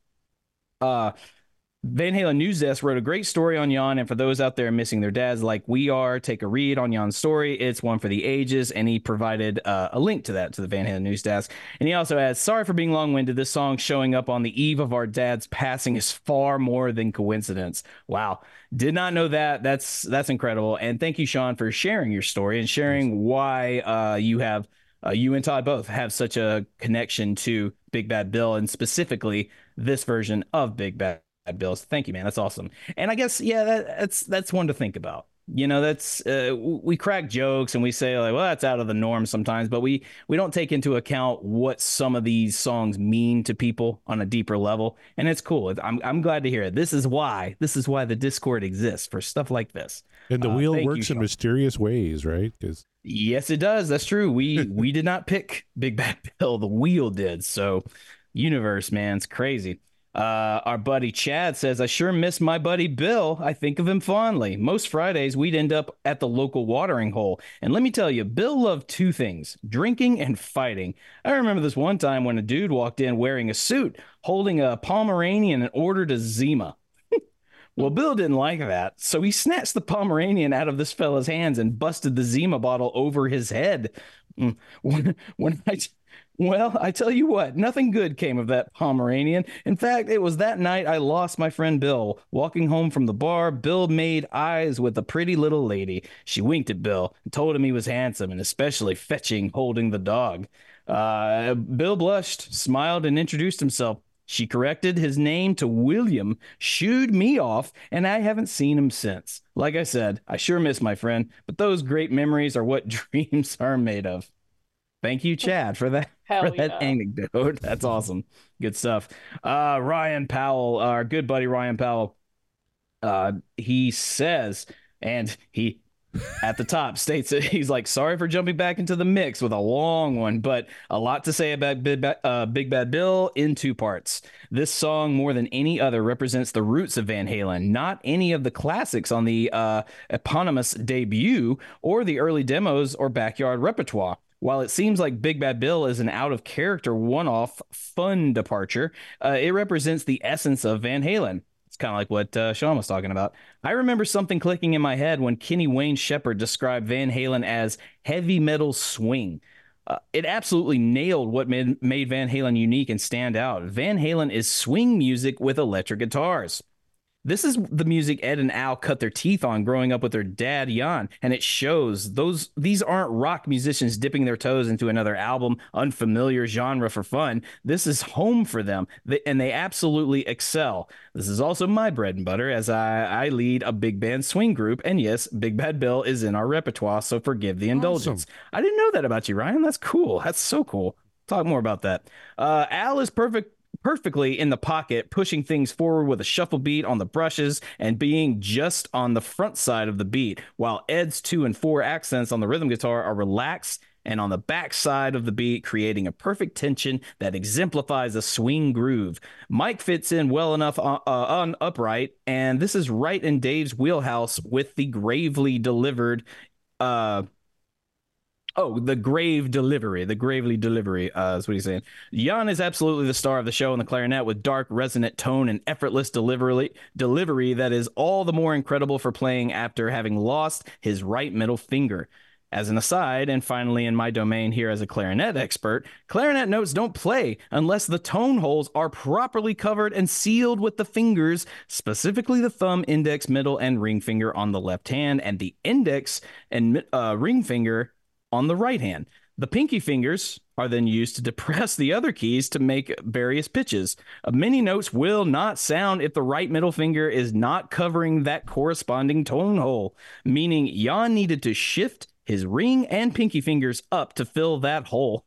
Uh... Van Halen News Desk wrote a great story on Jan, and for those out there missing their dads like we are, take a read on Jan's story. It's one for the ages, and he provided uh, a link to that to the Van Halen News Desk. And he also adds, sorry for being long-winded. This song showing up on the eve of our dad's passing is far more than coincidence. Wow. Did not know that. That's that's incredible. And thank you, Sean, for sharing your story and sharing why uh, you have uh, you and Todd both have such a connection to Big Bad Bill, and specifically this version of Big Bad Bills. Thank you, man. That's awesome. And I guess, yeah, that, that's that's one to think about. You know, that's uh, we crack jokes and we say like, well, that's out of the norm sometimes, but we we don't take into account what some of these songs mean to people on a deeper level. And it's cool. I'm I'm glad to hear it. This is why this is why the Discord exists, for stuff like this. And the uh, wheel works you, in mysterious ways, right? Because yes, it does. That's true. We we did not pick Big Bad Bill. The wheel did. So universe, man, it's crazy. Uh, our buddy Chad says, I sure miss my buddy Bill. I think of him fondly. Most Fridays, we'd end up at the local watering hole. And let me tell you, Bill loved two things, drinking and fighting. I remember this one time when a dude walked in wearing a suit, holding a Pomeranian and ordered a Zima. Well, Bill didn't like that, so he snatched the Pomeranian out of this fella's hands and busted the Zima bottle over his head. When, when I... Well, I tell you what, nothing good came of that Pomeranian. In fact, it was that night I lost my friend Bill. Walking home from the bar, Bill made eyes with a pretty little lady. She winked at Bill and told him he was handsome and especially fetching holding the dog. Uh, Bill blushed, smiled, and introduced himself. She corrected his name to William, shooed me off, and I haven't seen him since. Like I said, I sure miss my friend, but those great memories are what dreams are made of. Thank you, Chad, for that. Hell for that yeah. anecdote. That's awesome. Good stuff. Uh, Ryan Powell, our good buddy Ryan Powell, uh, he says, and he at the top states that he's like, sorry for jumping back into the mix with a long one, but a lot to say about Big Bad, uh, Big Bad Bill in two parts. This song, more than any other, represents the roots of Van Halen, not any of the classics on the uh, eponymous debut or the early demos or backyard repertoire. While it seems like Big Bad Bill is an out-of-character, one-off, fun departure, uh, it represents the essence of Van Halen. It's kind of like what uh, Sean was talking about. I remember something clicking in my head when Kenny Wayne Shepherd described Van Halen as heavy metal swing. Uh, it absolutely nailed what made, made Van Halen unique and stand out. Van Halen is swing music with electric guitars. This is the music Ed and Al cut their teeth on growing up with their dad, Jan, and it shows. Those These aren't rock musicians dipping their toes into another album, unfamiliar genre for fun. This is home for them, they, and they absolutely excel. This is also my bread and butter, as I, I lead a big band swing group, and yes, Big Bad Bill is in our repertoire, so forgive the indulgence. Awesome. I didn't know that about you, Ryan. That's cool. That's so cool. Talk more about that. Uh, Al is perfect. perfectly in the pocket, pushing things forward with a shuffle beat on the brushes and being just on the front side of the beat, while Ed's two and four accents on the rhythm guitar are relaxed and on the back side of the beat, creating a perfect tension that exemplifies a swing groove. Mike fits in well enough on, uh, on upright, and this is right in Dave's wheelhouse with the gravely delivered uh Oh, the grave delivery, the gravely delivery uh, is what he's saying. Jan is absolutely the star of the show on the clarinet with dark, resonant tone and effortless delivery, delivery that is all the more incredible for playing after having lost his right middle finger. As an aside, and finally in my domain here as a clarinet expert, clarinet notes don't play unless the tone holes are properly covered and sealed with the fingers, specifically the thumb, index, middle, and ring finger on the left hand, and the index and uh, ring finger on the right hand. The pinky fingers are then used to depress the other keys to make various pitches. Uh, many notes will not sound if the right middle finger is not covering that corresponding tone hole, meaning Jan needed to shift his ring and pinky fingers up to fill that hole,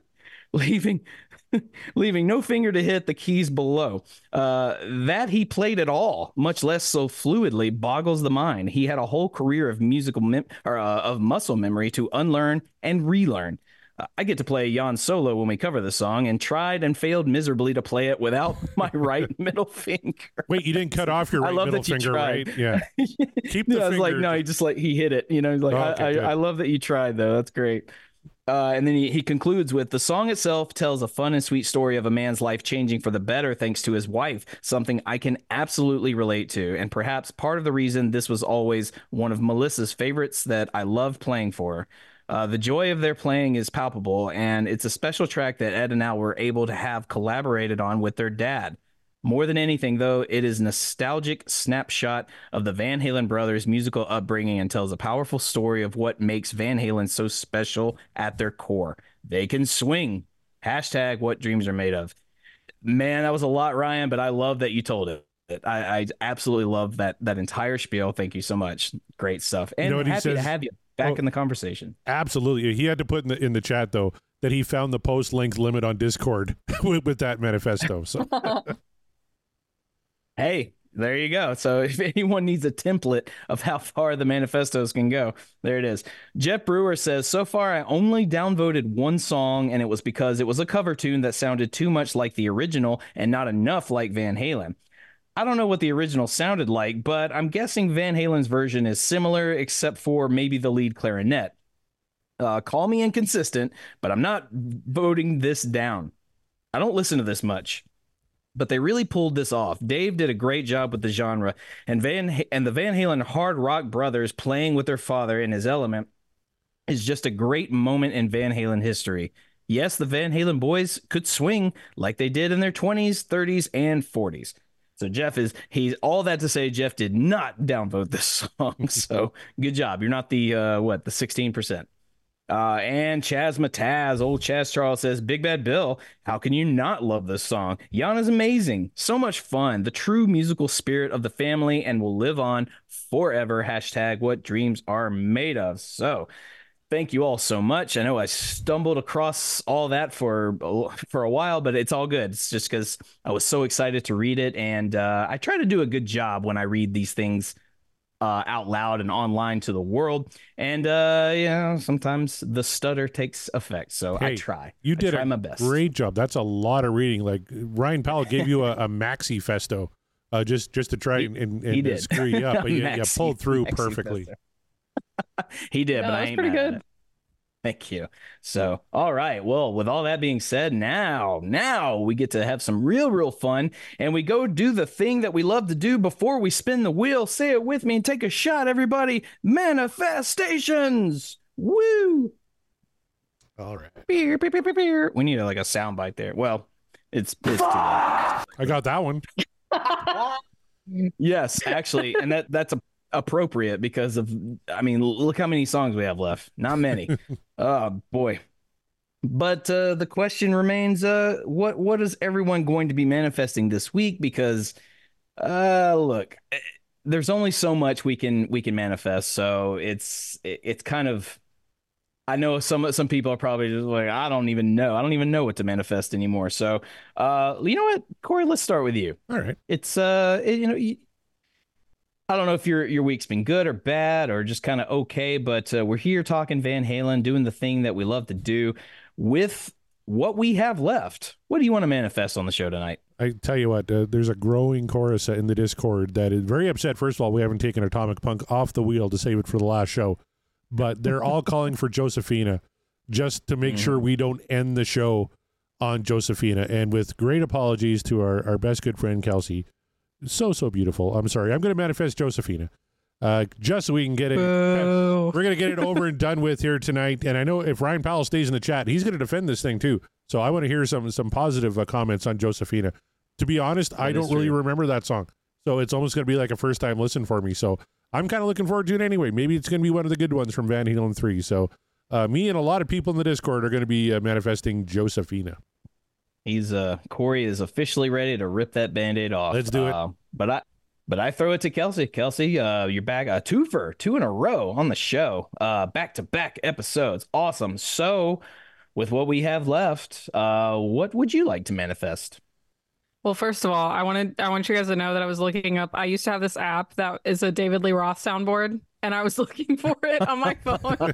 leaving leaving no finger to hit the keys below. Uh, that he played at all, much less so fluidly, boggles the mind. He had a whole career of musical mem- or uh, of muscle memory to unlearn and relearn. Uh, I get to play Jan solo when we cover the song, and tried and failed miserably to play it without my right middle finger. Wait, you didn't cut off your right I love middle that you finger, tried. right? Yeah. Keep the yeah, I was finger. like, no, he just like he hit it. You know, like Oh, I, okay, I, good. I love that you tried though. That's great. Uh, and then he, he concludes with, the song itself tells a fun and sweet story of a man's life changing for the better thanks to his wife, something I can absolutely relate to, and perhaps part of the reason this was always one of Melissa's favorites that I love playing for her. Uh, the joy of their playing is palpable, and it's a special track that Ed and Al were able to have collaborated on with their dad. More than anything, though, it is a nostalgic snapshot of the Van Halen brothers' musical upbringing and tells a powerful story of what makes Van Halen so special at their core. They can swing. Hashtag what dreams are made of. Man, that was a lot, Ryan, but I love that you told it. I, I absolutely love that that entire spiel. Thank you so much. Great stuff. And You know what he happy to says? have you back Oh. in the conversation. Absolutely. He had to put in the in the chat though that he found the post length limit on Discord with, with that manifesto. So Hey, there you go. So if anyone needs a template of how far the manifestos can go, there it is. Jeff Brewer says, so far I only downvoted one song, and it was because it was a cover tune that sounded too much like the original and not enough like Van Halen. I don't know what the original sounded like, but I'm guessing Van Halen's version is similar, except for maybe the lead clarinet. Uh, call me inconsistent, but I'm not voting this down. I don't listen to this much. But they really pulled this off. Dave did a great job with the genre, and Van and the Van Halen hard rock brothers playing with their father in his element is just a great moment in Van Halen history. Yes, the Van Halen boys could swing like they did in their twenties, thirties, and forties. So Jeff is he's all that to say Jeff did not downvote this song. So good job. You're not the uh, what the sixteen percent. Uh, and Chaz Mataz, old Chaz Charles says, Big Bad Bill, how can you not love this song? Jan is amazing. So much fun. The true musical spirit of the family and will live on forever. Hashtag what dreams are made of. So thank you all so much. I know I stumbled across all that for for a while, but it's all good. It's just because I was so excited to read it, and uh, I try to do a good job when I read these things uh, out loud and online to the world. And uh, you know, sometimes the stutter takes effect, so hey, I try. You did I try a my best. Great job. That's a lot of reading. Like Ryan Powell gave you a, a maxi festo. Uh, just just to try he, and, and, he and did. screw you up, but you, you pulled through Maxi perfectly. He did, Yeah, but that I was ain't pretty mad at good. it. Thank you. So, all right. Well, with all that being said, now, now we get to have some real, real fun, and we go do the thing that we love to do before we spin the wheel. Say it with me and take a shot, everybody. Manifestations. Woo! All right. Beer, beer, beer, beer, beer. We need like a sound bite there. Well, it's, it's too late. I got that one. Yes, actually, and that that's a, appropriate because of, I mean, look how many songs we have left. Not many. Oh boy. But uh, the question remains: uh, what what is everyone going to be manifesting this week? Because uh, look, there's only so much we can we can manifest. So it's it, it's kind of. I know some some people are probably just like, I don't even know. I don't even know what to manifest anymore. So, uh, you know what, Corey, let's start with you. All right. It's uh, it, you know, you, I don't know if your your week's been good or bad or just kind of okay, but uh, we're here talking Van Halen, doing the thing that we love to do with what we have left. What do you want to manifest on the show tonight? I tell you what, uh, there's a growing chorus in the Discord that is very upset. First of all, we haven't taken Atomic Punk off the wheel to save it for the last show. But they're all calling for Josephina just to make mm-hmm. sure we don't end the show on Josephina. And with great apologies to our, our best good friend, Kelsey. So, so beautiful. I'm sorry. I'm going to manifest Josephina uh, just so we can get it. Boo. We're going to get it over and done with here tonight. And I know if Ryan Powell stays in the chat, he's going to defend this thing too. So I want to hear some, some positive uh, comments on Josephina. To be honest, that I don't really true. remember that song. So it's almost going to be like a first time listen for me. So I'm kind of looking forward to it anyway. Maybe it's going to be one of the good ones from Van Halen three. So uh, me and a lot of people in the Discord are going to be uh, manifesting Josephina. He's uh Corey is officially ready to rip that Band-Aid off. Let's do it. Uh, but I but I throw it to Kelsey. Kelsey, uh, you're back a twofer, two in a row on the show. Uh, back to back episodes. Awesome. So with what we have left, uh, what would you like to manifest? Well, first of all, I wanted I want you guys to know that I was looking up. I used to have this app that is a David Lee Roth soundboard, and I was looking for it on my phone, but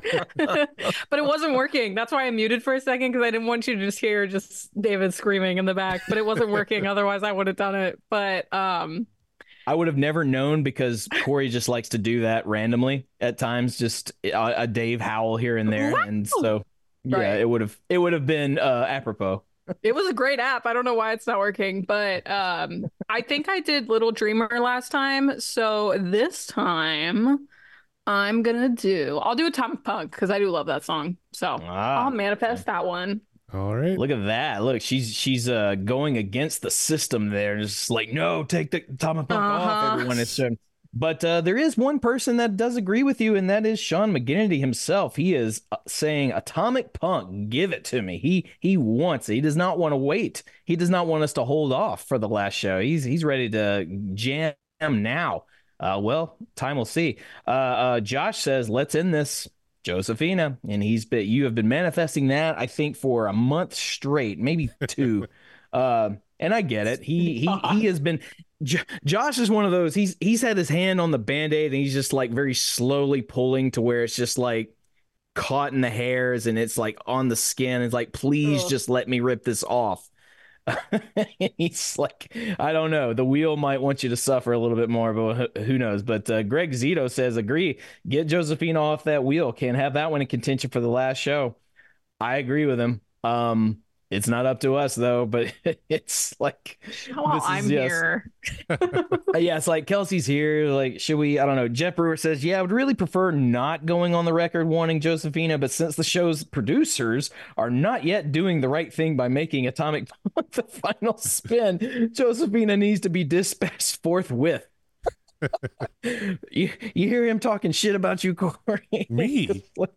it wasn't working. That's why I muted for a second, because I didn't want you to just hear just David screaming in the back. But it wasn't working. Otherwise, I would have done it. But um, I would have never known, because Corey just likes to do that randomly at times, just a, a Dave howl here and there, and so yeah, right. it would have it would have been uh, apropos. It was a great app. I don't know why it's not working, but um, I think I did Little Dreamer last time. So this time I'm going to do, I'll do Atomic Punk because I do love that song. So ah, I'll manifest that one. All right. Look at that. Look, she's she's uh, going against the system there. Just like, no, take the Atomic Punk uh-huh. off, everyone. It's uh, But uh, there is one person that does agree with you, and that is Sean McGinnity himself. He is uh, saying, Atomic Punk, give it to me. He he wants it. He does not want to wait. He does not want us to hold off for the last show. He's he's ready to jam now. Uh, well, time will see. Uh, uh, Josh says, let's end this. Josephina. And he's been, you have been manifesting that, I think, for a month straight, maybe two. uh, and I get it. He he he has been... J- Josh is one of those, he's he's had his hand on the Band-Aid and he's just like very slowly pulling to where it's just like caught in the hairs and it's like on the skin. It's like, please Ugh. just let me rip this off. He's like, I don't know. The wheel might want you to suffer a little bit more, but who knows? But uh, Greg Zito says, agree. Get Josephina off that wheel. Can't have that one in contention for the last show. I agree with him. Um, It's not up to us, though, but it's like... Well, this I'm is, yes. here. Yeah, it's like Kelsey's here. Like, should we... I don't know. Jeff Brewer says, yeah, I would really prefer not going on the record wanting Josephina, but since the show's producers are not yet doing the right thing by making Atomic Punk the final spin, Josephina needs to be dispatched forthwith. you, you hear him talking shit about you, Corey? Me?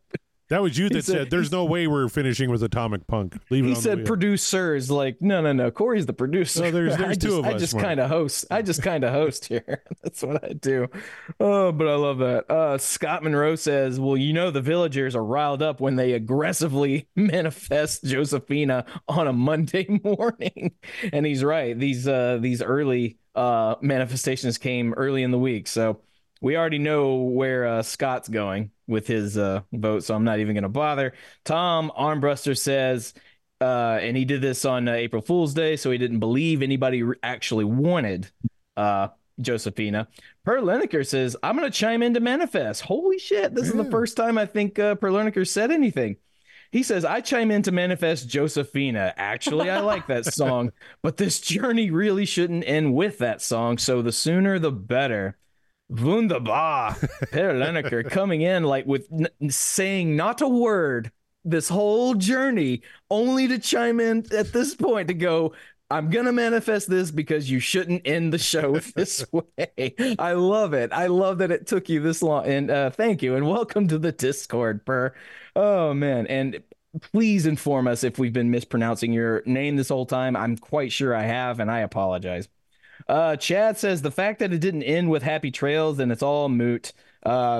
That was you that said, said, "There's no way we're finishing with Atomic Punk." Leave it he on said, the wheel. "Producers." Like, no, no, no. Corey's the producer. No, there's, there's I two just, of us. I just kind of host. I just kind of host here. That's what I do. Oh, but I love that. Uh, Scott Monroe says, "Well, you know, the villagers are riled up when they aggressively manifest Josephina on a Monday morning," and he's right. These uh, these early uh, manifestations came early in the week, so we already know where uh, Scott's going with his uh, vote, so I'm not even going to bother. Tom Armbruster says, uh, and he did this on uh, April Fool's Day, so he didn't believe anybody re- actually wanted uh, Josephina. Per Lineker says, I'm going to chime in to manifest. Holy shit, this yeah. is the first time I think uh, Per Lineker said anything. He says, I chime in to manifest Josephina. Actually, I like that song, but this journey really shouldn't end with that song, so the sooner the better. Wunderbar. Per Lineker coming in like with n- saying not a word this whole journey, only to chime in at this point to go, I'm going to manifest this because you shouldn't end the show this way. I love it. I love that it took you this long. And uh, thank you. And welcome to the Discord, Per. Oh, man. And please inform us if we've been mispronouncing your name this whole time. I'm quite sure I have, and I apologize. Uh, Chad says the fact that it didn't end with happy trails, then it's all moot. Uh,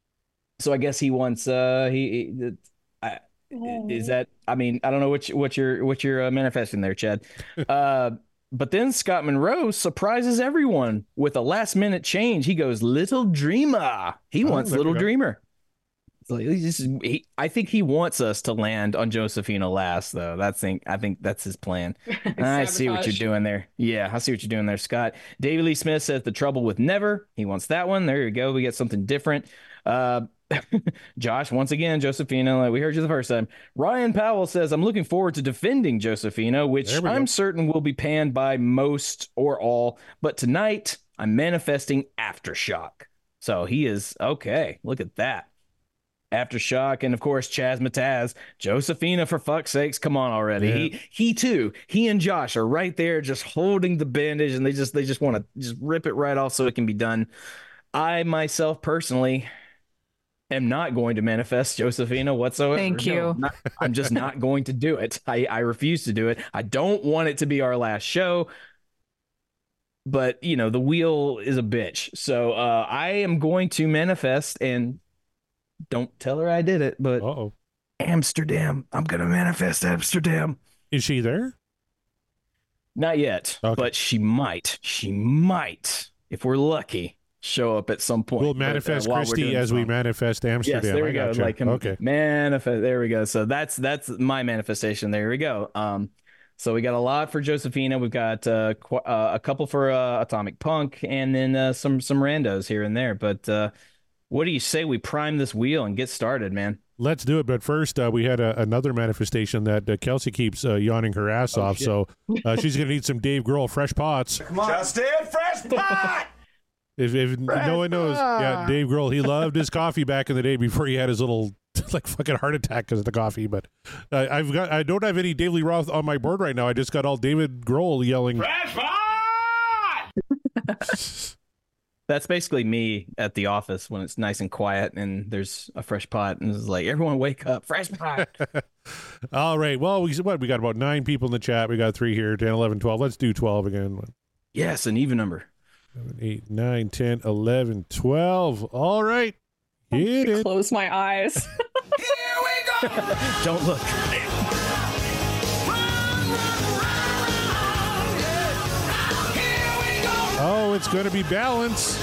so I guess he wants. Uh, he, he I, is that? I mean, I don't know what you, what you're what you're uh, manifesting there, Chad. Uh, but then Scott Monroe surprises everyone with a last minute change. He goes, "Little Dreamer." He oh, wants Little Dreamer. So he just, he, I think he wants us to land on Josephina last, though. That's thing. I think that's his plan. I see what you're doing there. Yeah, I see what you're doing there, Scott. David Lee Smith says the trouble with never. He wants that one. There you go. We get something different. Uh, Josh, once again, Josephina, like we heard you the first time. Ryan Powell says, I'm looking forward to defending Josephina, which I'm go. certain will be panned by most or all. But tonight, I'm manifesting Aftershock. So he is okay. Look at that. Aftershock, and of course Chaz Mataz, Josephina, for fuck's sakes, come on already. Yeah. He he too, he and Josh are right there just holding the bandage, and they just they just want to just rip it right off so it can be done. I myself personally am not going to manifest Josephina whatsoever. Thank you. No, I'm, not, I'm just not going to do it. I, I refuse to do it. I don't want it to be our last show. But you know, the wheel is a bitch. So uh, I am going to manifest, and don't tell her I did it, but Uh-oh. Amsterdam. I'm going to manifest Amsterdam. Is she there? Not yet, okay. But she might. She might, if we're lucky, show up at some point. We'll manifest but, uh, Christy as we manifest Amsterdam. Yes, there we I go. Gotcha. Like okay. manifest. There we go. So that's that's my manifestation. There we go. Um, so we got a lot for Josephina. We've got uh, qu- uh, a couple for uh, Atomic Punk, and then uh, some some randos here and there. But uh, what do you say we prime this wheel and get started, man? Let's do it. But first, uh, we had a, another manifestation that uh, Kelsey keeps uh, yawning her ass oh, off. Shit. So uh, she's going to need some Dave Grohl fresh pots. Come on. Just in fresh pot! If, if no one knows, yeah, Dave Grohl, he loved his coffee back in the day before he had his little like fucking heart attack because of the coffee. But uh, I've got, I don't have any Dave Lee Roth on my board right now. I just got all David Grohl yelling. Fresh pot! That's basically me at the office when it's nice and quiet and there's a fresh pot and it's like, everyone wake up, fresh pot. All right. Well, we what we got about nine people in the chat. We got three here, ten, eleven, twelve. Let's do twelve again. Yes, an even number. seven, eight, nine, ten, eleven, twelve. All right. Hit it. Close my eyes. Here we go. Don't look. Oh, it's going to be balance.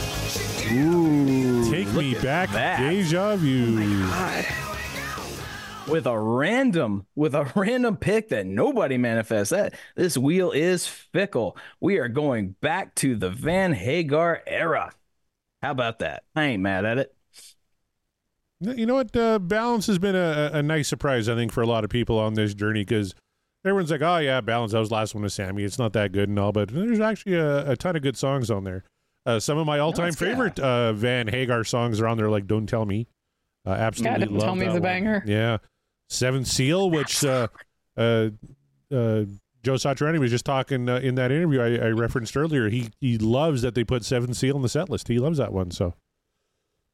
Ooh, Take me back, deja vu. Oh with a random, with a random pick that nobody manifests. That this wheel is fickle. We are going back to the Van Hagar era. How about that? I ain't mad at it. You know what? Uh, balance has been a, a nice surprise, I think, for a lot of people on this journey because everyone's like, oh, yeah, Balance, that was the last one with Sammy. It's not that good and all, but there's actually a, a ton of good songs on there. Uh, some of my all-time no, favorite uh, Van Hagar songs are on there, like Don't Tell Me. Uh, absolutely yeah, Don't love Tell Me that is a one. banger. Yeah. Seventh Seal, which uh, uh, uh, Joe Satriani was just talking uh, in that interview I, I referenced earlier. He he loves that they put Seventh Seal in the set list. He loves that one, so.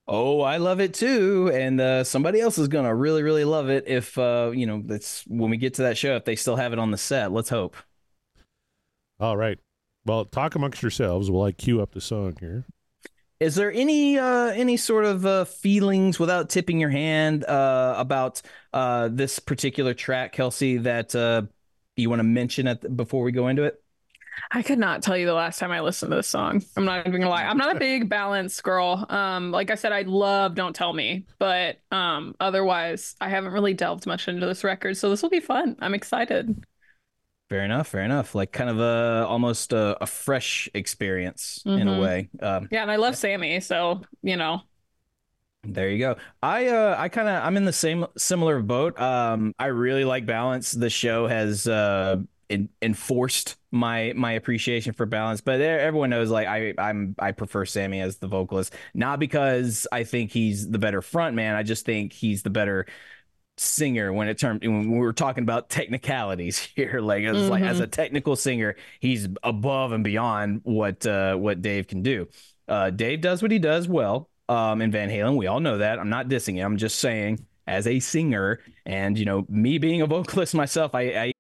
Oh, I love it too, and uh, somebody else is gonna really, really love it if uh, you know. That's when we get to that show. If they still have it on the set, let's hope. All right. Well, talk amongst yourselves while I cue up the song here. Is there any uh, any sort of uh, feelings, without tipping your hand, uh, about uh, this particular track, Kelsey, that uh, you want to mention at the, before we go into it? I could not tell you the last time I listened to this song. I'm not even gonna lie. I'm not a big Balance girl. Um, like I said, I love Don't Tell Me, but um, otherwise, I haven't really delved much into this record. So this will be fun. I'm excited. Fair enough, fair enough. Like kind of a almost a, a fresh experience mm-hmm. in a way. Um, yeah, and I love Sammy, so you know. There you go. I uh I kind of I'm in the same similar boat. Um, I really like Balance. The show has uh in, enforced my my appreciation for Balance, but everyone knows like I I'm I prefer Sammy as the vocalist, not because I think he's the better frontman. I just think he's the better singer when it term when we're talking about technicalities here. Like as mm-hmm. like as a technical singer, he's above and beyond what uh what Dave can do. Uh, Dave does what he does well. Um, in Van Halen, we all know that. I'm not dissing him. I'm just saying, as a singer, and you know, me being a vocalist myself, I. I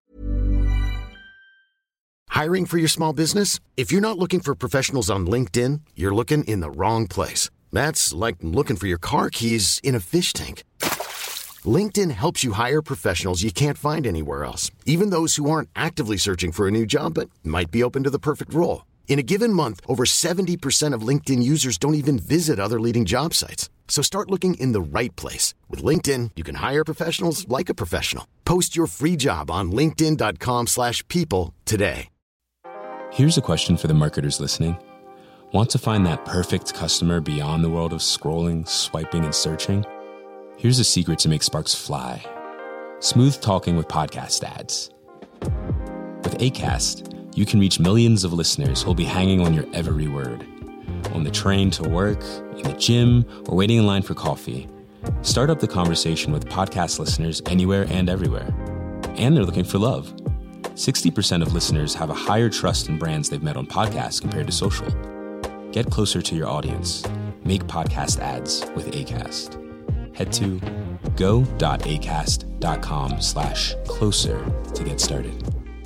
Hiring for your small business? If you're not looking for professionals on LinkedIn, you're looking in the wrong place. That's like looking for your car keys in a fish tank. LinkedIn helps you hire professionals you can't find anywhere else, even those who aren't actively searching for a new job but might be open to the perfect role. In a given month, over seventy percent of LinkedIn users don't even visit other leading job sites. So start looking in the right place. With LinkedIn, you can hire professionals like a professional. Post your free job on linkedin dot com slash people today. Here's a question for the marketers listening. Want to find that perfect customer beyond the world of scrolling, swiping, and searching? Here's a secret to make sparks fly. Smooth talking with podcast ads. With Acast, you can reach millions of listeners who'll be hanging on your every word. On the train to work, in the gym, or waiting in line for coffee. Start up the conversation with podcast listeners anywhere and everywhere. And they're looking for love. sixty percent of listeners have a higher trust in brands they've met on podcasts compared to social. Get closer to your audience. Make podcast ads with Acast. Head to go.acast.com slash closer to get started.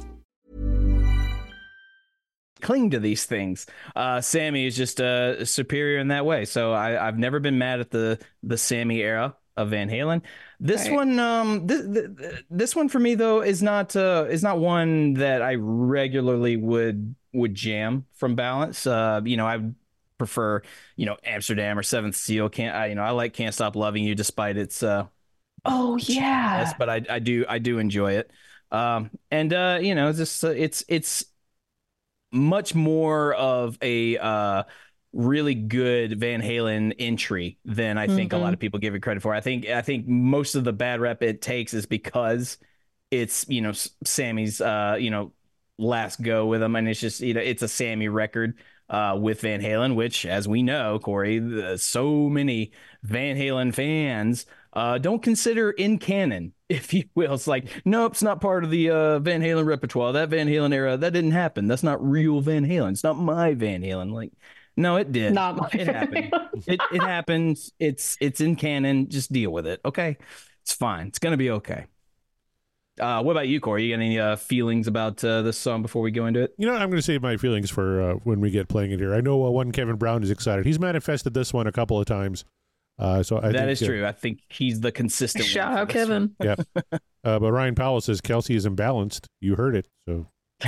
Cling to these things. Uh, Sammy is just uh, superior in that way. So I, I've never been mad at the the Sammy era of Van Halen. This right. one, um, this, this one for me though is not uh, is not one that I regularly would would jam from Balance. Uh, you know, I prefer you know Amsterdam or Seventh Seal. Can't I, you know I like Can't Stop Loving You despite its uh oh yeah, yes, but I I do I do enjoy it. Um, and uh, you know, just uh, it's it's. much more of a uh, really good Van Halen entry than I think mm-hmm. a lot of people give it credit for. I think I think most of the bad rep it takes is because it's you know Sammy's uh, you know last go with him, and it's just you know it's a Sammy record uh, with Van Halen, which as we know, Corey, the, so many Van Halen fans uh, don't consider in canon, if you will. It's like, nope, it's not part of the uh, Van Halen repertoire. That Van Halen era, that didn't happen. That's not real Van Halen. It's not my Van Halen. Like, no, it did. Not my it happened. it it happens. It's it's in canon. Just deal with it. Okay, it's fine. It's gonna be okay. Uh, what about you, Corey? You got any uh, feelings about uh, this song before we go into it? You know, I'm going to save my feelings for uh, when we get playing it here. I know uh, one Kevin Brown is excited. He's manifested this one a couple of times. Uh, so I that think, is uh, true. I think he's the consistent. Shout out, Kevin. Yeah. Uh, but Ryan Powell says Kelsey is imbalanced. You heard it. So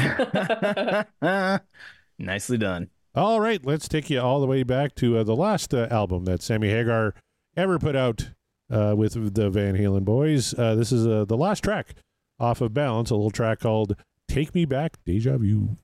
nicely done. All right, let's take you all the way back to uh, the last uh, album that Sammy Hagar ever put out uh, with the Van Halen boys. Uh, this is uh, the last track off of Balance, a little track called "Take Me Back, Deja Vu."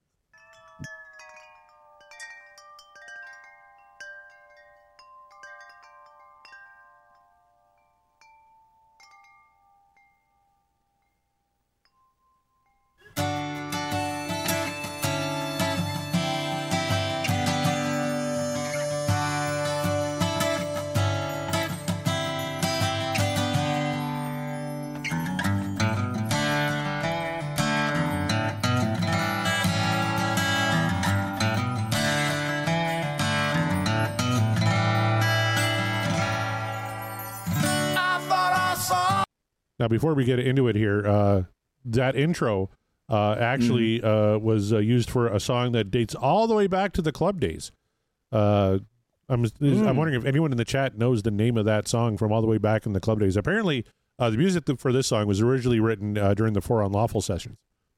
Now, before we get into it here, uh, that intro uh, actually mm. uh, was uh, used for a song that dates all the way back to the club days. Uh, I'm mm. I'm wondering if anyone in the chat knows the name of that song from all the way back in the club days. Apparently, uh, the music for this song was originally written uh, during the For Unlawful sessions.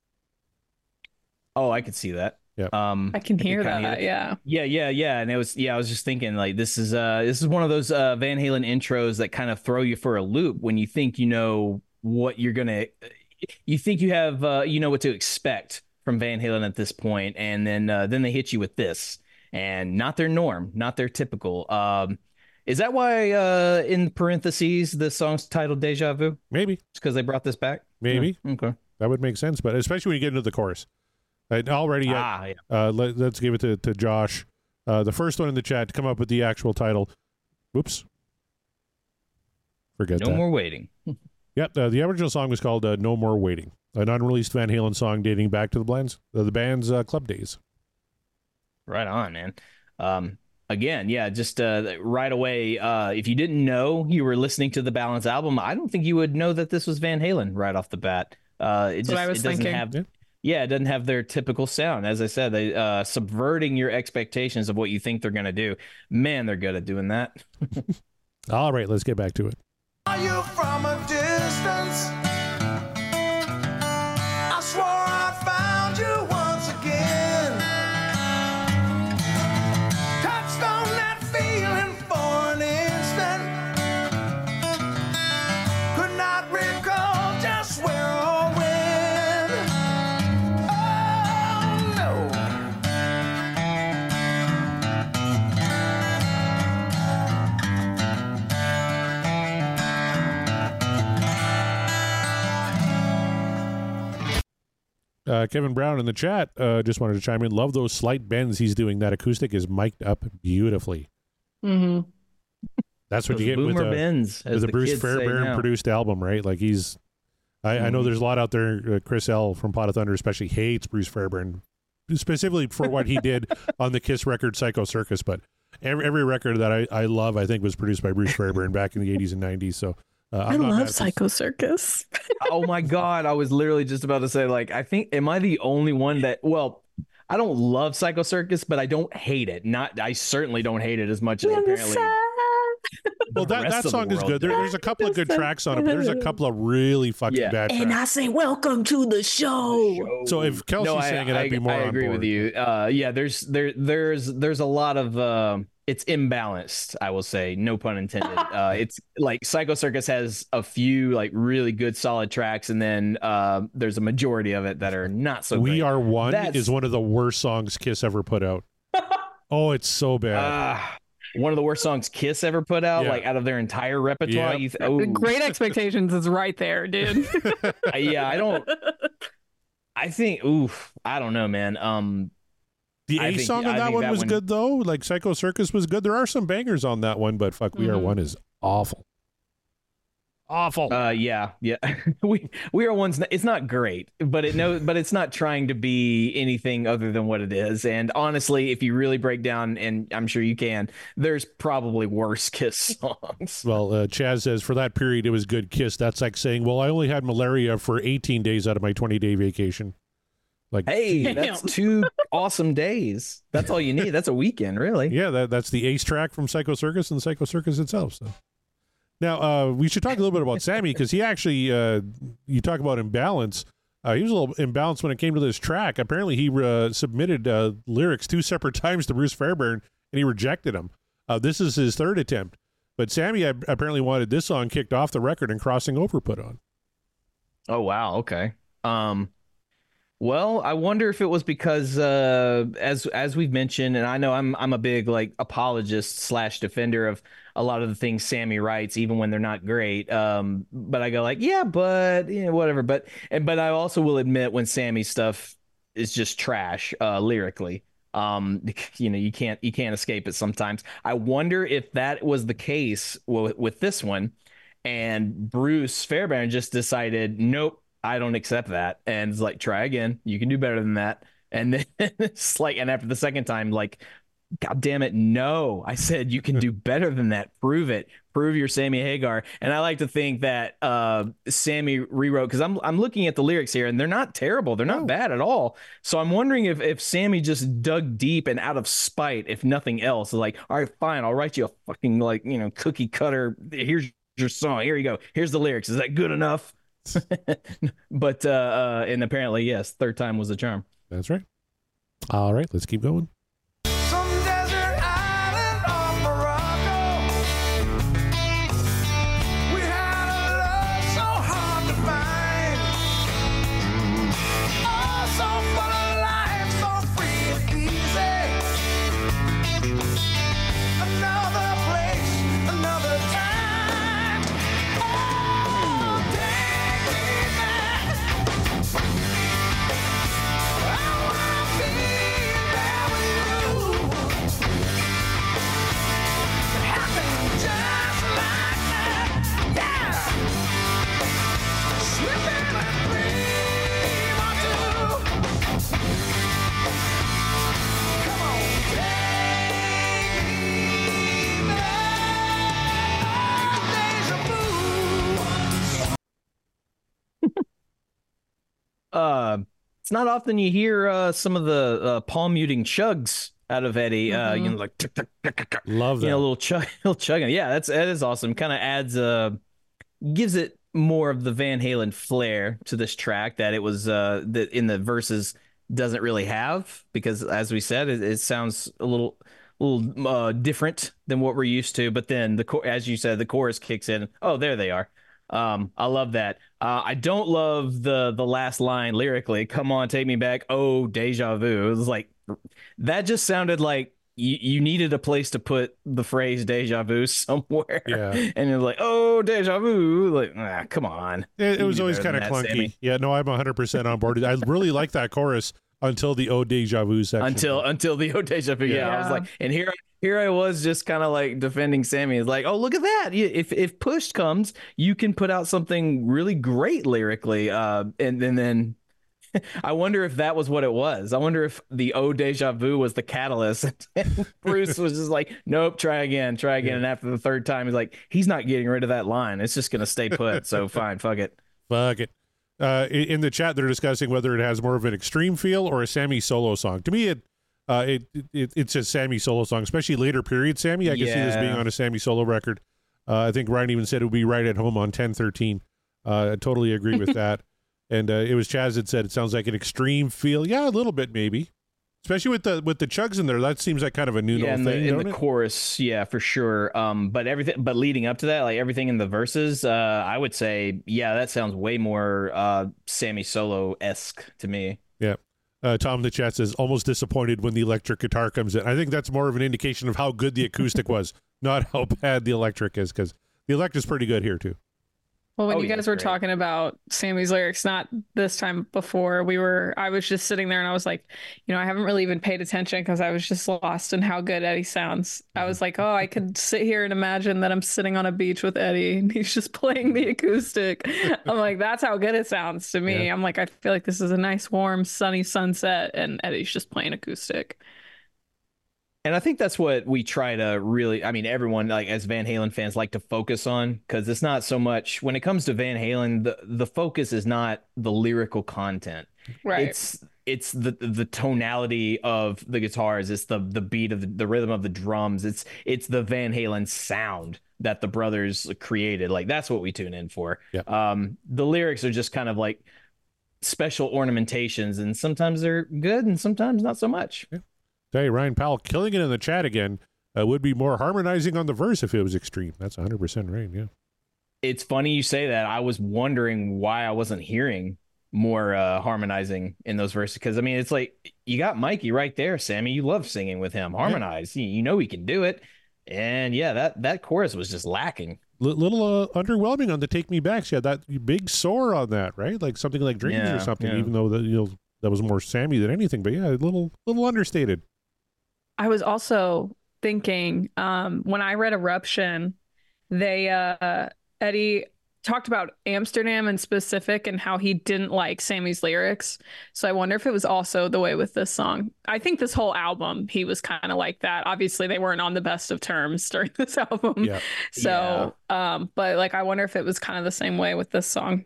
Oh, I could see that. Yeah, um, I can hear I can that. Hear yeah, yeah, yeah, yeah. And it was, yeah, I was just thinking, like, this is, uh, this is one of those uh, Van Halen intros that kind of throw you for a loop when you think you know what you're gonna, you think you have, uh, you know what to expect from Van Halen at this point, and then, uh, then they hit you with this, and not their norm, not their typical. Um, is that why, uh, in parentheses, the song's titled "Deja Vu"? Maybe it's because they brought this back. Maybe. Yeah. Okay, that would make sense, but especially when you get into the chorus. Uh, already, ah, yeah. uh, let, let's give it to, to Josh, uh, the first one in the chat to come up with the actual title. Oops. Forget no that. No More Waiting. Yep, uh, the original song was called uh, No More Waiting, an unreleased Van Halen song dating back to the, blends, uh, the band's uh, club days. Right on, man. Um, again, yeah, just uh, right away, uh, if you didn't know you were listening to the Balance album, I don't think you would know that this was Van Halen right off the bat. Uh, it That's just what I was it doesn't thinking. have... Yeah. Yeah, it doesn't have their typical sound. As I said, they uh, subverting your expectations of what you think they're going to do. Man, they're good at doing that. All right, let's get back to it. Are you from a distance? I swore I found you once again. Touched on that feeling for an instant. Could not recall just where or when. Uh, Kevin Brown in the chat uh, just wanted to chime in. Love those slight bends he's doing. That acoustic is mic'd up beautifully. Mm-hmm. That's what those you get with boomer a, bends, with a Bruce Fairbairn produced album, right? Like he's, I, mm-hmm. I know there's a lot out there. Uh, Chris L from Pot of Thunder especially hates Bruce Fairbairn, specifically for what he did on the Kiss record Psycho Circus. But every, every record that I, I love, I think, was produced by Bruce Fairbairn back in the eighties and nineties. So. Uh, I love Psycho Circus. Oh my God. I was literally just about to say, like, I think, am I the only one that, well, I don't love Psycho Circus, but I don't hate it. Not, I certainly don't hate it as much as apparently. Well, that, that song is good. There, there's a couple of good tracks on it, but there's a couple of really fucking yeah. bad tracks. And I say, welcome to the show. So if Kelsey's no, saying I, it, I'd be more I on agree board. with you. Uh, yeah, there's there there's there's a lot of uh, it's imbalanced, I will say, no pun intended. uh, it's like Psycho Circus has a few like really good solid tracks, and then uh, there's a majority of it that are not so We great. Are One That's... is one of the worst songs Kiss ever put out. Oh, it's so bad. Uh, one of the worst songs Kiss ever put out, yeah. like out of their entire repertoire. Yep. You th- oh. Great Expectations is right there, dude. Yeah, I don't. I think. Oof. I don't know, man. Um, the I A think, song on I that one that was one... good though. Like Psycho Circus was good. There are some bangers on that one, but fuck, We mm-hmm. Are One is awful. Awful. Uh, yeah, yeah. we we are one's. It's not great, but it no, but it's not trying to be anything other than what it is. And honestly, if you really break down, and I'm sure you can, there's probably worse Kiss songs. Well, uh, Chaz says for that period it was good Kiss. That's like saying, well, I only had malaria for eighteen days out of my twenty day vacation. Like, hey, that's two awesome days. That's all you need. That's a weekend, really. Yeah, that, that's the Ace track from Psycho Circus and Psycho Circus itself. So. Now, uh, we should talk a little bit about Sammy because he actually, uh, you talk about imbalance. Uh, he was a little imbalanced when it came to this track. Apparently, he uh, submitted uh, lyrics two separate times to Bruce Fairbairn, and he rejected them. Uh, this is his third attempt. But Sammy apparently wanted this song kicked off the record and Crossing Over put on. Oh, wow. Okay. Um, well, I wonder if it was because, uh, as as we've mentioned, and I know I'm I'm a big like apologist slash defender of a lot of the things Sammy writes, even when they're not great. Um, but I go like, yeah, but you know, whatever. But and but I also will admit when Sammy's stuff is just trash uh, lyrically. Um, you know, you can't you can't escape it sometimes. I wonder if that was the case with, with this one, and Bruce Fairbairn just decided, nope. I don't accept that. And it's like, try again. You can do better than that. And then it's like, and after the second time, like God damn it, no. I said you can do better than that. Prove it. Prove you're Sammy Hagar. And I like to think that uh, Sammy rewrote, because I'm I'm looking at the lyrics here, and they're not terrible. They're not oh. bad at all. So I'm wondering if, if Sammy just dug deep and out of spite, if nothing else, like, all right, fine, I'll write you a fucking, like, you know, cookie cutter. Here's your song. Here you go. Here's the lyrics. Is that good enough? But, uh, uh, and apparently, yes, third time was the charm. That's right. All right, let's keep going. Uh, it's not often you hear uh, some of the uh, palm muting chugs out of Eddie. Mm-hmm. Uh, you know, like tick, tick, tick, tick, love that. You know, a little chug, little chugging. Yeah, that's that is awesome. Kind of adds, uh, gives it more of the Van Halen flair to this track that it was uh that in the verses doesn't really have, because as we said, it, it sounds a little. little uh, different than what we're used to, but then the as you said, the chorus kicks in. Oh, there they are. Um, I love that. Uh, I don't love the the last line lyrically. Come on, take me back. Oh, deja vu. It was like that. Just sounded like you, you needed a place to put the phrase deja vu somewhere. Yeah, and you're like, oh, deja vu. Like, ah, come on. It, it was always kind of clunky. Sammy. Yeah, no, I'm one hundred percent on board. I really like that chorus. Until the oh deja vu section. Until until the oh deja vu. Yeah. yeah. I was like, and here here I was just kind of like defending Sammy. It's like, oh, look at that. If if push comes, you can put out something really great lyrically. Uh, and, and then I wonder if that was what it was. I wonder if the oh deja vu was the catalyst. And Bruce was just like, nope, try again, try again. Yeah. And after the third time, he's like, he's not getting rid of that line. It's just gonna stay put. So fine, fuck it. Fuck it. Uh, in the chat, they're discussing whether it has more of an extreme feel or a Sammy solo song. To me, it uh, it, it it's a Sammy solo song, especially later period Sammy. I can yeah. see this being on a Sammy solo record. Uh, I think Ryan even said it would be right at home on ten thirteen. Uh, I totally agree with that. And uh, it was Chaz that said it sounds like an extreme feel. Yeah, a little bit maybe. Especially with the with the chugs in there, that seems like kind of a new yeah, in the, thing. In the it? chorus, yeah, for sure. Um, but everything, but leading up to that, like everything in the verses, uh, I would say, yeah, that sounds way more uh, Sammy Solo esque to me. Yeah. Uh, Tom the chat says almost disappointed when the electric guitar comes in. I think that's more of an indication of how good the acoustic was, not how bad the electric is, because the electric is pretty good here too. Well, when oh, you yeah, guys were great. talking about Sammy's lyrics, not this time before, we were, I was just sitting there and I was like, you know, I haven't really even paid attention because I was just lost in how good Eddie sounds. I was like, oh, I could sit here and imagine that I'm sitting on a beach with Eddie and he's just playing the acoustic. I'm like, that's how good it sounds to me. Yeah. I'm like, I feel like this is a nice, warm, sunny sunset and Eddie's just playing acoustic. And I think that's what we try to really, I mean, everyone, like as Van Halen fans, like to focus on, because it's not so much when it comes to Van Halen, the, the focus is not the lyrical content. Right. It's it's the the tonality of the guitars. It's the the beat of the, the rhythm of the drums. It's it's the Van Halen sound that the brothers created. Like that's what we tune in for. Yeah. Um, the lyrics are just kind of like special ornamentations, and sometimes they're good and sometimes not so much. Yeah. Hey, Ryan Powell killing it in the chat again. Uh, would be more harmonizing on the verse if it was extreme. That's one hundred percent right, yeah. It's funny you say that. I was wondering why I wasn't hearing more uh, harmonizing in those verses. Because, I mean, it's like, you got Mikey right there, Sammy. You love singing with him. Harmonize. Yeah. You, you know he can do it. And, yeah, that, that chorus was just lacking. L- little uh, underwhelming on the Take Me Backs. Yeah, that big soar on that, right? Like something like Dreams yeah, or something, yeah. even though that, you know, that was more Sammy than anything. But, yeah, a little, little understated. I was also thinking um, when I read Eruption, they uh, Eddie talked about Amsterdam in specific and how he didn't like Sammy's lyrics. So I wonder if it was also the way with this song. I think this whole album, he was kind of like that. Obviously, they weren't on the best of terms during this album. Yeah. So, yeah. um, but like, I wonder if it was kind of the same way with this song.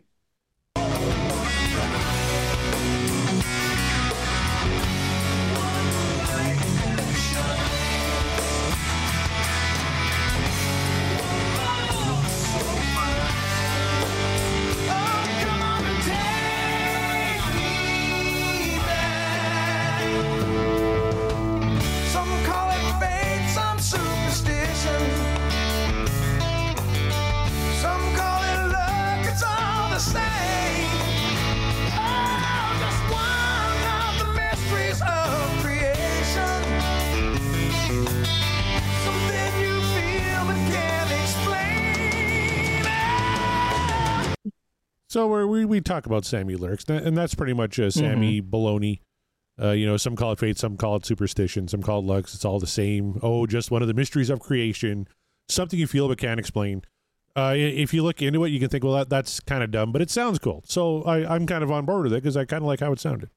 So where we we talk about Sammy lyrics, and that's pretty much uh, Sammy mm-hmm. baloney. Uh, you know, some call it fate, some call it superstition, some call it luck. It's all the same. Oh, just one of the mysteries of creation. Something you feel but can't explain. Uh, if you look into it, you can think, well, that, that's kind of dumb, but it sounds cool. So I, I'm kind of on board with it because I kind of like how it sounded.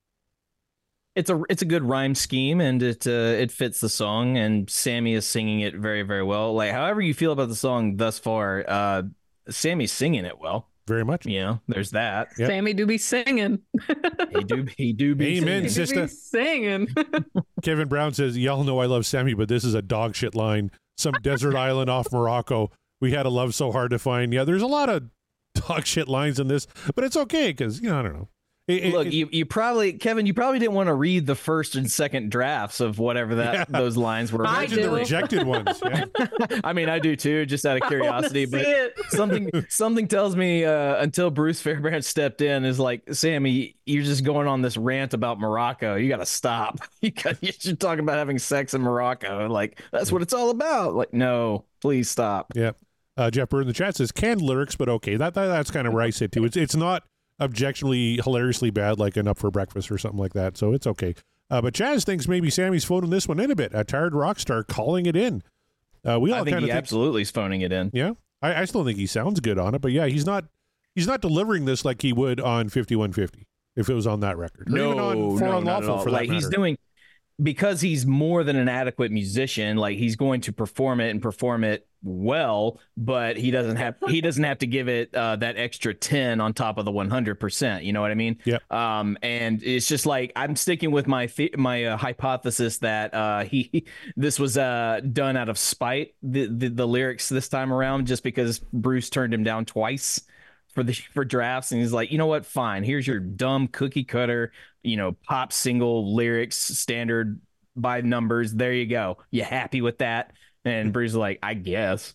It's a it's a good rhyme scheme, and it uh, it fits the song, and Sammy is singing it very, very well. Like, however you feel about the song thus far, uh, Sammy's singing it well. Very much. You know, there's that. Yep. Sammy do be singing. he do he do be Amen, singing. sister. Singing. Kevin Brown says, y'all know I love Sammy, but this is a dog shit line. Some desert island off Morocco. We had a love so hard to find. Yeah, there's a lot of dog shit lines in this, but it's okay because, you know, I don't know. It, Look, it, you you probably, Kevin, you probably didn't want to read the first and second drafts of whatever that yeah. those lines were. I Imagine the rejected ones. Yeah. I mean, I do too, just out of curiosity. But something something tells me uh, until Bruce Fairbairn stepped in is like, Sammy, you're just going on this rant about Morocco. You got to stop. You got you should talk about having sex in Morocco. Like that's what it's all about. Like, no, please stop. Yeah. Uh, Jeff Burr in the chat says canned lyrics, but okay. That, that that's kind of where I sit too. It's it's not objectionably hilariously bad like an Up for Breakfast or something like that, so it's okay. Uh, but Chaz thinks maybe Sammy's phoning this one in a bit. A tired rock star calling it in. Uh, we all I think kind he of absolutely is phoning it in. Yeah, I, I still think he sounds good on it, but yeah, he's not he's not delivering this like he would on fifty-one fifty if it was on that record. Or no, even on For no, Unlawful, not at all. for that Like he's matter. doing. Because he's more than an adequate musician, like he's going to perform it and perform it well, but he doesn't have he doesn't have to give it uh, that extra ten on top of the one hundred percent. You know what I mean? Yeah. Um, and it's just like I'm sticking with my th- my uh, hypothesis that uh, he this was uh, done out of spite. The, the the lyrics this time around, just because Bruce turned him down twice for the for drafts, and he's like, you know what? Fine. Here's your dumb cookie cutter, you know, pop single lyrics, standard by numbers. There you go. You happy with that? And Bruce is like, I guess.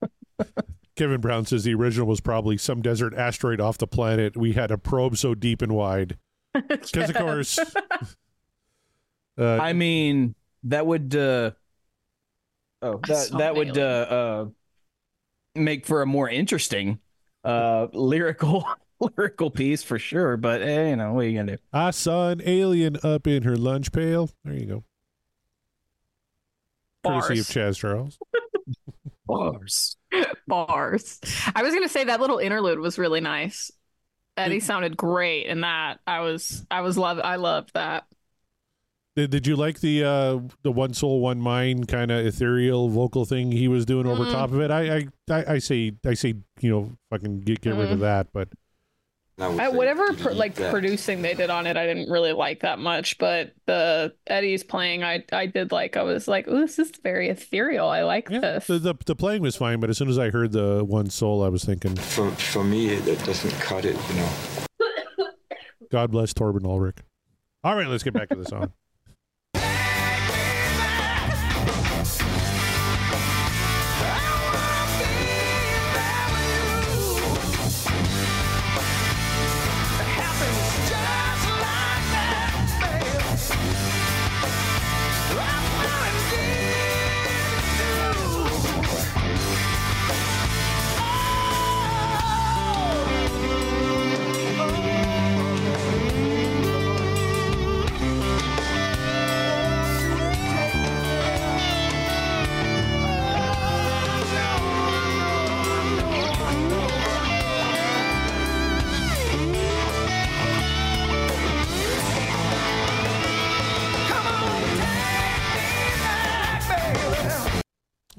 Kevin Brown says the original was probably some desert asteroid off the planet. We had a probe so deep and wide. Because of course. uh, I mean, that would uh, oh that that would uh, uh, make for a more interesting uh lyrical lyrical piece for sure, but eh, you know, what are you gonna do? I saw an alien up in her lunch pail. There you go. Bars. Courtesy of Chaz Charles. Bars. Bars. I was gonna say that little interlude was really nice. Eddie sounded great in that. I was I was love I loved that. Did, did you like the uh the one soul one mind kind of ethereal vocal thing he was doing over Mm. top of it? I I, I, I say I say you know fucking get get rid of Mm. that, but I, whatever pr- like producing they did on it, I didn't really like that much. But the Eddie's playing, I I did like. I was like, "Ooh, this is very ethereal. I like yeah, this." the, the the playing was fine, but as soon as I heard the one soul, I was thinking, For for me, it doesn't cut it, you know. God bless Torben Ulrich. All right, let's get back to the song.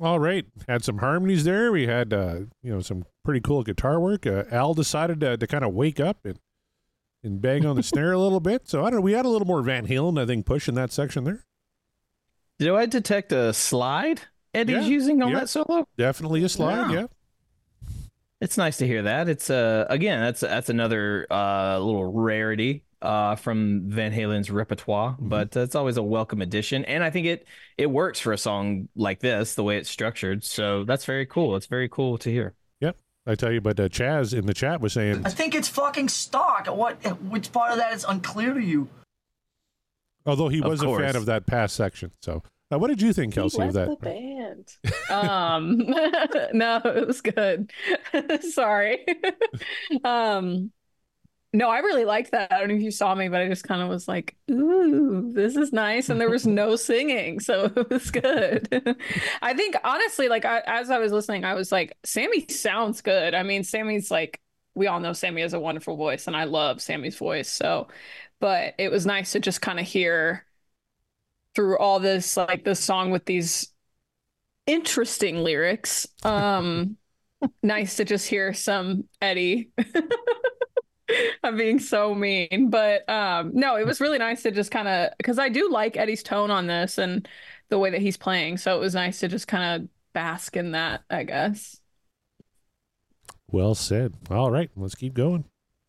All right. Had some harmonies there. We had, uh, you know, some pretty cool guitar work. Uh, Al decided to, to kind of wake up and, and bang on the snare a little bit. So I don't know. We had a little more Van Halen, I think, push in that section there. Did I detect a slide Eddie's Yeah, using on yeah. that solo? Definitely a slide, Wow. yeah. It's nice to hear that. It's uh again, that's that's another uh little rarity uh from Van Halen's repertoire, Mm-hmm. but it's always a welcome addition, and I think it it works for a song like this, the way it's structured. So that's very cool. It's very cool to hear. Yep. I tell you, but uh, Chaz in the chat was saying, I think it's fucking stock. What? Which part of that is unclear to you? although he Of was a course. fan of that past section. So uh, what did you think, Kelsey, He of left that? the band. um, no, it was good. Sorry. um, no, I really liked that. I don't know if you saw me, but I just kind of was like, "Ooh, this is nice," and there was no singing, so it was good. I think honestly, like I, as I was listening, I was like, "Sammy sounds good." I mean, Sammy's like, we all know Sammy has a wonderful voice, and I love Sammy's voice. So, but it was nice to just kind of hear through all this, like this song with these interesting lyrics. Um, nice to just hear some Eddie. I'm being so mean, but um, no, it was really nice to just kind of, because I do like Eddie's tone on this and the way that he's playing. So it was nice to just kind of bask in that, I guess. Well said. All right, let's keep going.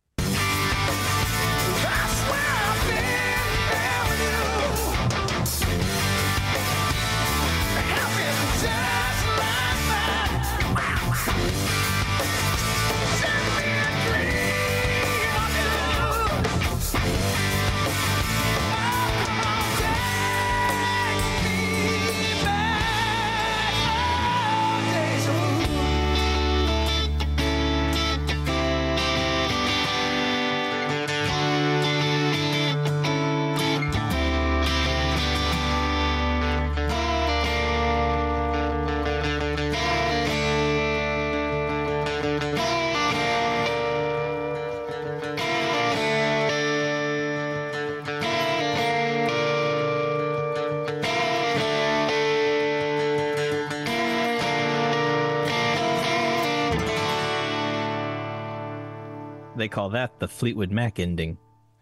They call that the Fleetwood Mac ending.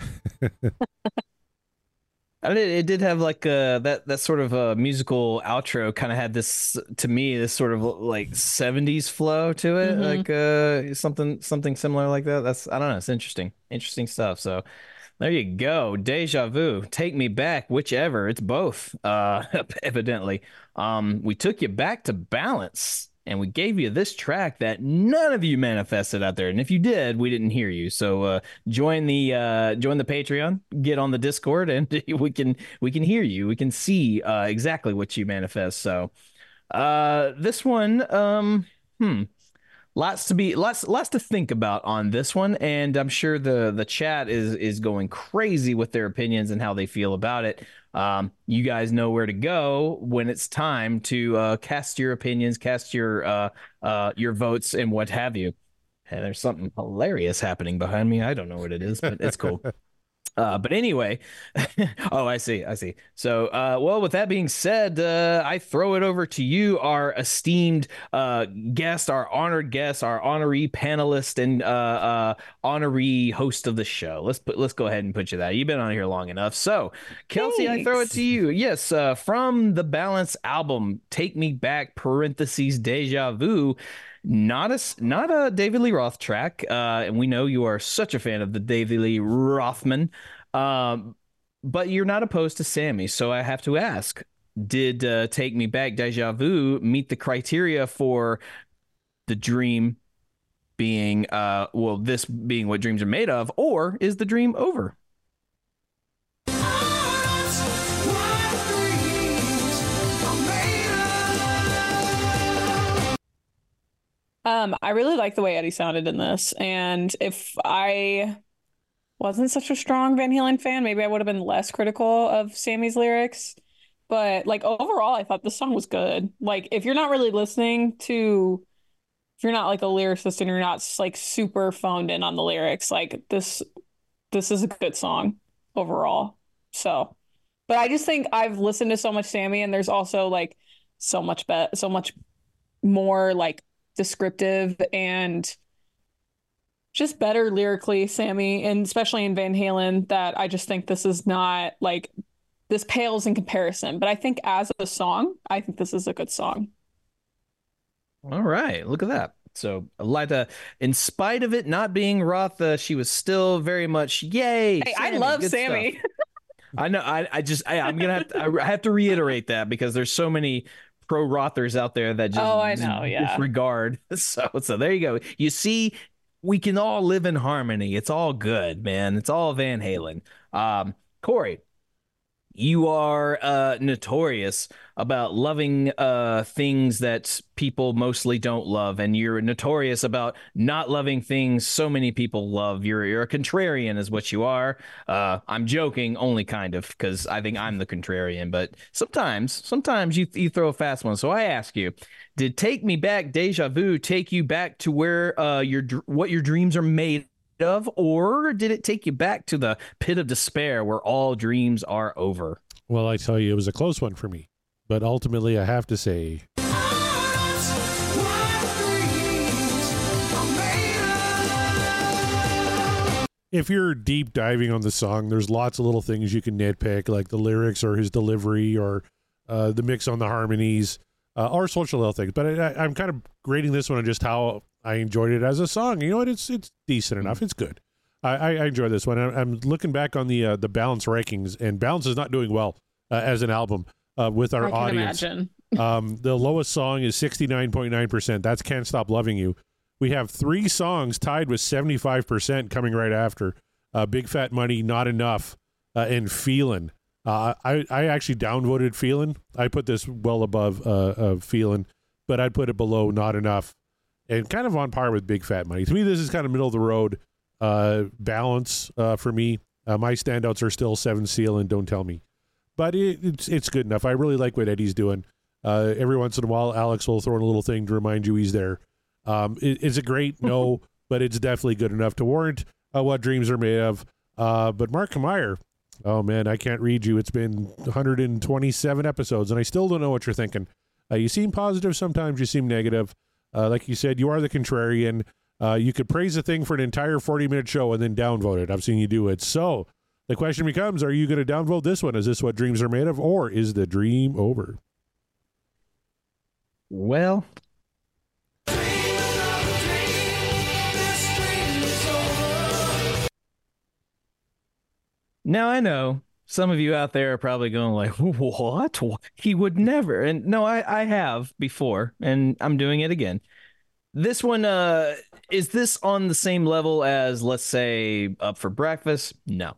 I did, it did have like uh that that sort of a musical outro kind of had this, to me, this sort of like seventies flow to it, Mhm. like uh something something similar like that. That's, I don't know, it's interesting. Interesting stuff. So there you go. Deja vu, take me back, whichever. It's both, uh evidently. Um we took you back to balance. And we gave you this track that none of you manifested out there. And if you did, we didn't hear you. So uh, join the uh, join the Patreon, get on the Discord, and we can we can hear you. We can see uh, exactly what you manifest. So uh, this one, um, hmm, lots to be lots lots to think about on this one. And I'm sure the the chat is is going crazy with their opinions and how they feel about it. Um, you guys know where to go when it's time to uh, cast your opinions, cast your uh, uh, your votes, and what have you. Hey, there's something hilarious happening behind me. I don't know what it is, but it's cool. Uh, but anyway, oh, I see, I see. So, uh, well, with that being said, uh, I throw it over to you, our esteemed uh, guest, our honored guest, our honoree panelist, and uh, uh, honoree host of the show. Let's put, let's go ahead and put you that. You've been on here long enough. So, Kelsey, I throw it to you. Yes, uh, from the Balance album, "Take Me Back" (parentheses Deja Vu). Not a not a David Lee Roth track, uh, and we know you are such a fan of the David Lee Rothman, um, but you're not opposed to Sammy. So I have to ask: did uh, "Take Me Back" Deja Vu meet the criteria for the dream being, uh, well, this being what dreams are made of, or is the dream over? Um, I really like the way Eddie sounded in this, and if I wasn't such a strong Van Halen fan, maybe I would have been less critical of Sammy's lyrics. But like overall, I thought this song was good. Like if you're not really listening to, if you're not like a lyricist and you're not like super phoned in on the lyrics, like this, this is a good song overall. So, but I just think I've listened to so much Sammy, and there's also like so much better, so much more like descriptive and just better lyrically, Sammy, and especially in Van Halen, that I just think this is not like, this pales in comparison. But I think as a song, I think this is a good song. All right, look at that. So Lyta, in spite of it not being Rotha, she was still very much yay. Hey, Sammy, I love good Sammy. stuff. I know. I, I just I, I'm gonna have to I have to reiterate that because there's so many pro Rothers out there that just Oh, I know, yeah. disregard. So so there you go. You see, we can all live in harmony. It's all good, man. It's all Van Halen. Um, Corey, you are uh, notorious about loving uh, things that people mostly don't love, and you're notorious about not loving things so many people love. You're you're a contrarian, is what you are. Uh, I'm joking, only kind of, because I think I'm the contrarian. But sometimes, sometimes you you throw a fast one. So I ask you, did "Take Me Back," Deja Vu, take you back to where uh, your what your dreams are made of, or did it take you back to the pit of despair where all dreams are over? Well, I tell you, it was a close one for me, but ultimately I have to say if you're deep diving on the song, there's lots of little things you can nitpick, like the lyrics or his delivery or uh, the mix on the harmonies uh, or social health things. But I, I, I'm kind of grading this one on just how I enjoyed it as a song. You know what? It's it's decent enough. It's good. I, I, I enjoy this one. I'm, I'm looking back on the uh, the Balance rankings, and Balance is not doing well uh, as an album uh, with our I can audience. imagine. um, the lowest song is sixty-nine point nine percent. That's "Can't Stop Loving You." We have three songs tied with seventy-five percent coming right after. Uh, Big Fat Money, Not Enough, uh, and Feelin'. Uh, I, I actually downvoted Feelin'. I put this well above uh, uh, Feelin', but I'd put it below Not Enough. And kind of on par with Big Fat Money. To me, this is kind of middle of the road uh, balance uh, for me. Uh, my standouts are still Seven Seal and Don't Tell Me. But it, it's it's good enough. I really like what Eddie's doing. Uh, every once in a while, Alex will throw in a little thing to remind you he's there. Um, it, is it great? No, but it's definitely good enough to warrant uh, what dreams are made of. Uh, but Mark Meyer, oh man, I can't read you. It's been one hundred twenty-seven episodes, and I still don't know what you're thinking. Uh, you seem positive sometimes, you seem negative. Uh, like you said, you are the contrarian. Uh, you could praise a thing for an entire forty-minute show and then downvote it. I've seen you do it. So the question becomes, are you going to downvote this one? Is this what dreams are made of, or is the dream over? Well, now I know some of you out there are probably going like, what? He would never. And no, I, I have before, and I'm doing it again. This one, uh, is this on the same level as, let's say, Up for Breakfast? No.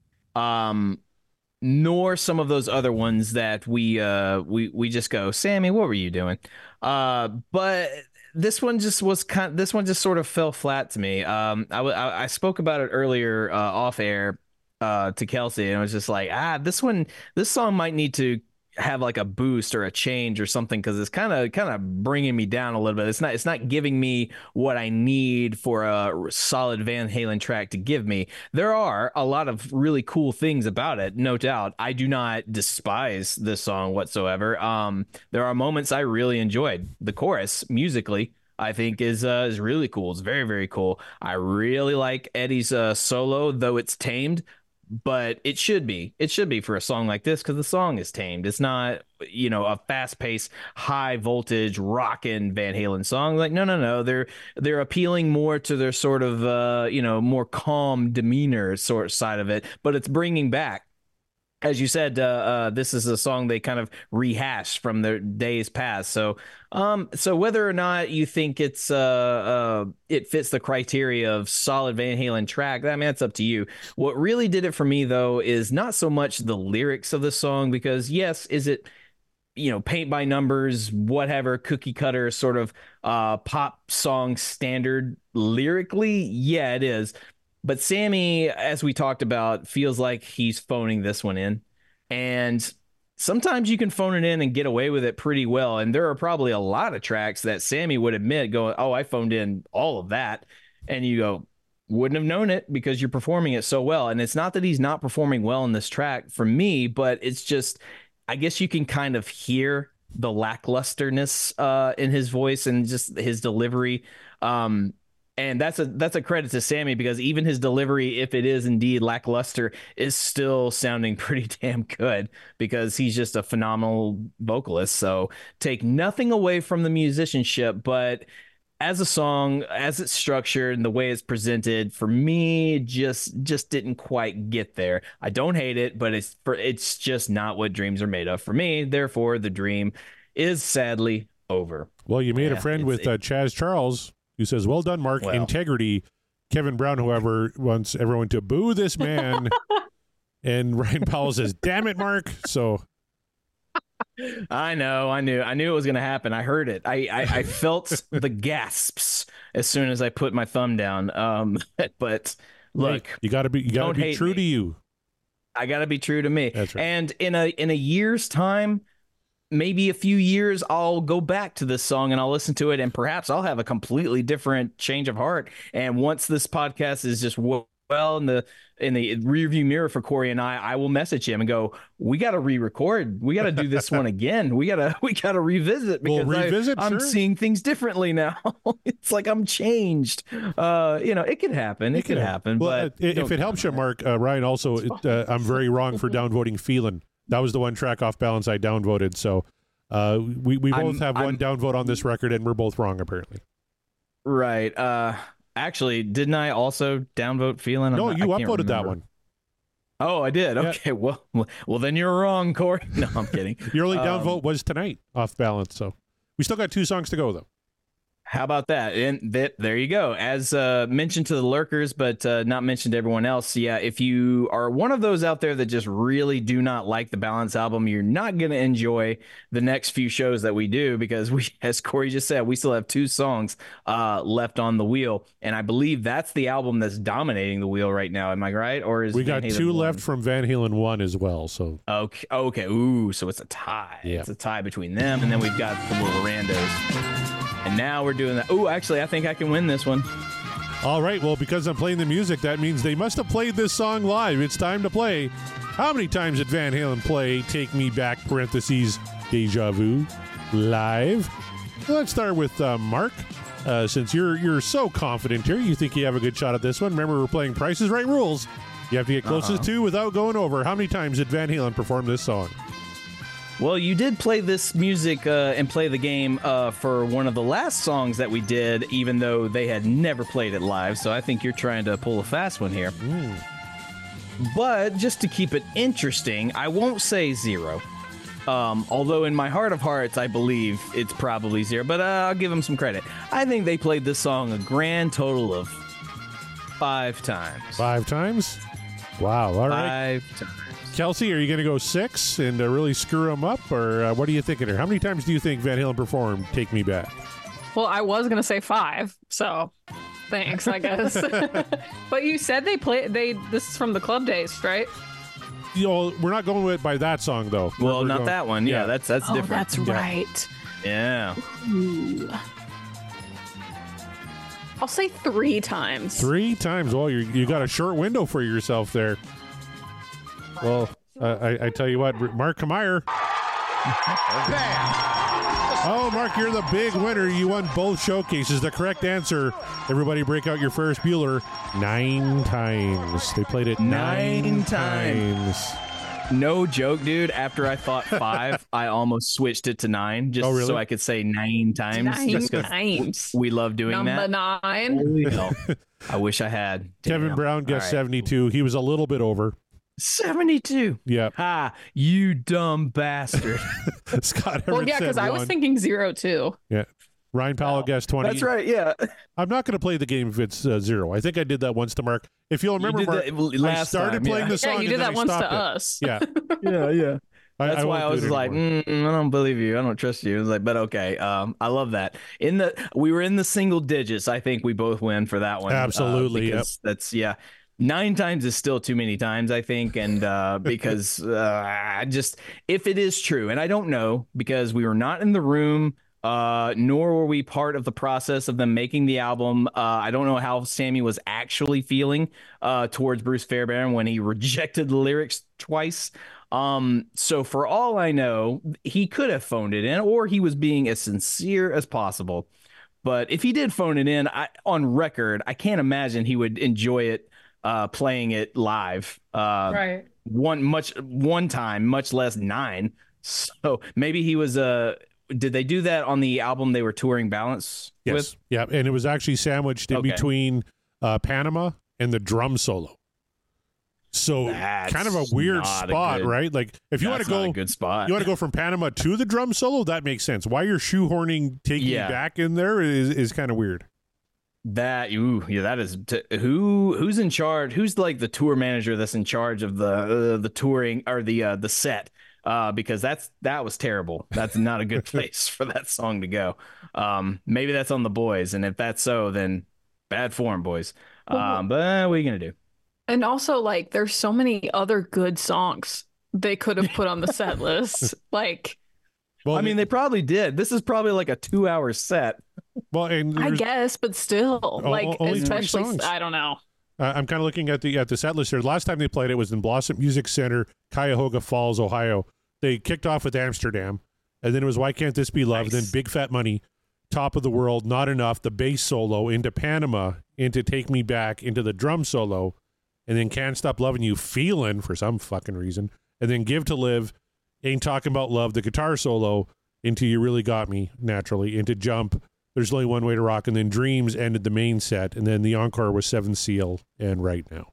Um, nor some of those other ones that we uh we we just go, Sammy, what were you doing? Uh, but this one just was kind. This one just sort of fell flat to me. Um, I I, I spoke about it earlier uh, off air. Uh, to Kelsey, and I was just like, ah, this one, this song might need to have like a boost or a change or something, because it's kind of kind of bringing me down a little bit. It's not it's not giving me what I need for a solid Van Halen track to give me. There are a lot of really cool things about it, no doubt. I do not despise this song whatsoever. Um, there are moments I really enjoyed. The chorus musically, I think is uh, is really cool. It's very very cool. I really like Eddie's uh, solo, though it's tamed. But it should be. It should be for a song like this, because the song is tamed. It's not, you know, a fast-paced, high-voltage, rockin' Van Halen song. Like, no, no, no. They're they're appealing more to their sort of, uh, you know, more calm demeanor sort of side of it. But it's bringing back, as you said, uh, uh, this is a song they kind of rehashed from their days past. So, um, so whether or not you think it's uh, uh, it fits the criteria of solid Van Halen track, I mean, that's up to you. What really did it for me, though, is not so much the lyrics of the song, because yes, is it, you know, paint by numbers, whatever, cookie cutter sort of uh, pop song standard lyrically? Yeah, it is. But Sammy, as we talked about, feels like he's phoning this one in. And sometimes you can phone it in and get away with it pretty well. And there are probably a lot of tracks that Sammy would admit going, oh, I phoned in all of that. And you go, wouldn't have known it because you're performing it so well. And it's not that he's not performing well in this track for me, but it's just, I guess you can kind of hear the lacklusterness uh, in his voice and just his delivery. Um, and that's a that's a credit to Sammy, because even his delivery, if it is indeed lackluster, is still sounding pretty damn good, because he's just a phenomenal vocalist. So take nothing away from the musicianship, but as a song, as it's structured and the way it's presented, for me, just just didn't quite get there. I don't hate it, but it's for it's just not what dreams are made of for me. Therefore, the dream is sadly over. Well, you made Yeah, a friend it's- with uh, Chaz Charles, who says, "Well done, Mark. Well. Integrity." Kevin Brown, however, wants everyone to boo this man, and Ryan Powell says, "Damn it, Mark." So. I know, I knew, I knew it was going to happen. I heard it. I, I, I felt the gasps as soon as I put my thumb down. Um, but look, Hey, you got to be, you got to don't be hate true me. to you. I got to be true to me. That's right. And in a in a year's time, maybe a few years, I'll go back to this song and I'll listen to it, and perhaps I'll have a completely different change of heart. And once this podcast is just w- well in the in the rearview mirror for Corey and I, I will message him and go, "We got to re-record. We got to do this one again. We gotta we gotta revisit We'll because revisit, I, I'm sure. seeing things differently now. It's like I'm changed. Uh, you know, it could happen. It, could happen. Well, but uh, if don't it helps you, Mark, uh, Ryan also, it, uh, I'm very wrong for downvoting Phelan. That was the one track off balance I downvoted. So uh, we, we both I'm- have one I'm- downvote on this record, and we're both wrong, apparently. Right. Uh, actually, didn't I also downvote Phelan? I'm No, not- you I can't upvoted that remember. one. Oh, I did. Yeah. Okay. Well, well, then you're wrong, Corey. No, I'm kidding. Your only Um, downvote was tonight off balance. So we still got two songs to go, though. How about that? And that, there you go. As uh, mentioned to the lurkers, but uh, not mentioned to everyone else. Yeah, if you are one of those out there that just really do not like the Balance album, you're not going to enjoy the next few shows that we do, because we, as Corey just said, we still have two songs uh, left on the wheel, and I believe that's the album that's dominating the wheel right now. Am I right? Or is We got Van Halen two one? left from Van Halen one as well. So Okay. Okay. Ooh, so it's a tie. Yeah. It's a tie between them, and then we've got the little randos. And now we're doing that. Oh, actually, I think I can win this one. all right, well, because I'm playing the music, that means they must have played this song live. It's time to play. How many times did Van Halen play Take Me Back, parentheses, Deja Vu, live? Let's start with uh, Mark. Uh, since you're you're so confident here, you think you have a good shot at this one. Remember, we're playing Price is Right rules. You have to get closest Uh-huh. to without going over. How many times did Van Halen perform this song? Well, you did play this music uh, and play the game uh, for one of the last songs that we did, even though they had never played it live. So I think you're trying to pull a fast one here. But just to keep it interesting, I won't say zero. Um, although in my heart of hearts, I believe it's probably zero, but uh, I'll give them some credit. I think they played this song a grand total of five times. Five times? Wow. All right. Five times. Kelsey, are you going to go six and uh, really screw them up, or uh, what are you thinking here? How many times do you think Van Halen performed Take Me Back? Well, I was gonna say five, so thanks, I guess. But you said they play they. This is from the club days, right? You know, we're not going with by that song though. Well, We're not going- that one. Yeah, that's that's Oh, different. that's right. Yeah. Ooh. I'll say three times. Three times. Well, you you got a short window for yourself there. Well, uh, I, I tell you what, Mark Kameyer. Oh, Mark, you're the big winner. You won both showcases. The correct answer, everybody break out your Ferris Bueller, nine times. They played it nine, Nine times. times. No joke, dude. After I thought five, I almost switched it to nine, just Oh, really? so I could say nine times. Nine just 'cause times. We love doing Number that. nine. Holy hell. I wish I had. Kevin Damn. Brown All guessed right. seventy-two. He was a little bit over. seventy-two. Yeah. Ha, you dumb bastard. Scott Well, Everett yeah, because said I was one. thinking zero too. Yeah. Ryan Powell guessed twenty. That's right, yeah. I'm not going to play the game if it's uh, zero. I think I did that once to Mark. If you'll remember, did Mark, that l- I last started time, playing yeah. the song Yeah, you and did then that I once to stopped it. us. Yeah. Yeah, yeah. I, That's I why won't I do was it like, anymore. mm, I don't believe you. I don't trust you. I was like, but okay. Um, I love that. In the we were in the single digits. I think we both win for that one. uh, Absolutely, because that's yeah. Nine times is still too many times, I think, and uh, because uh, just if it is true, and I don't know because we were not in the room. Uh, nor were we part of the process of them making the album. Uh, I don't know how Sammy was actually feeling uh, towards Bruce Fairbairn when he rejected the lyrics twice. Um, so for all I know, he could have phoned it in, or he was being as sincere as possible. But if he did phone it in, I, on record, I can't imagine he would enjoy it uh, playing it live. Uh, Right. One much one time, much less nine. So maybe he was. Uh, did they do that on the album they were touring Balance Yes. with? Yeah, and it was actually sandwiched in Okay. between uh, Panama and the drum solo. So That's kind of a weird not a spot, good- right? Like if you want to That's not go a good spot. you want to go from Panama to the drum solo, that makes sense. Why you're shoehorning taking Yeah. me back in there is is kind of weird. That ooh, yeah, that is t- who who's in charge? Who's like the tour manager that's in charge of the uh, the touring or the uh, the set? Uh, because that's that was terrible. That's not a good place for that song to go. Um, maybe that's on the boys, and if that's so, then bad form, boys. Um, but uh, what are you gonna do? And also, like, there's so many other good songs they could have put on the set list. Like, Well, I mean, they probably did. This is probably like a two-hour set. well, and I there's- guess, but still, O- like, o- only twenty especially, songs. I don't know. Uh, I'm kind of looking at the at the set list here. Last time they played it was in Blossom Music Center, Cuyahoga Falls, Ohio. They kicked off with Amsterdam, and then it was Why Can't This Be Love? Nice. Then Big Fat Money, Top of the World, Not Enough, the bass solo, into Panama, into Take Me Back, into the drum solo, and then Can't Stop Loving You, Feelin' for some fucking reason, and then Give to Live, Ain't Talking About Love, the guitar solo, into You Really Got Me, naturally, into Jump, There's Only One Way to Rock, and then Dreams ended the main set, and then the encore was Seven Seal and Right Now.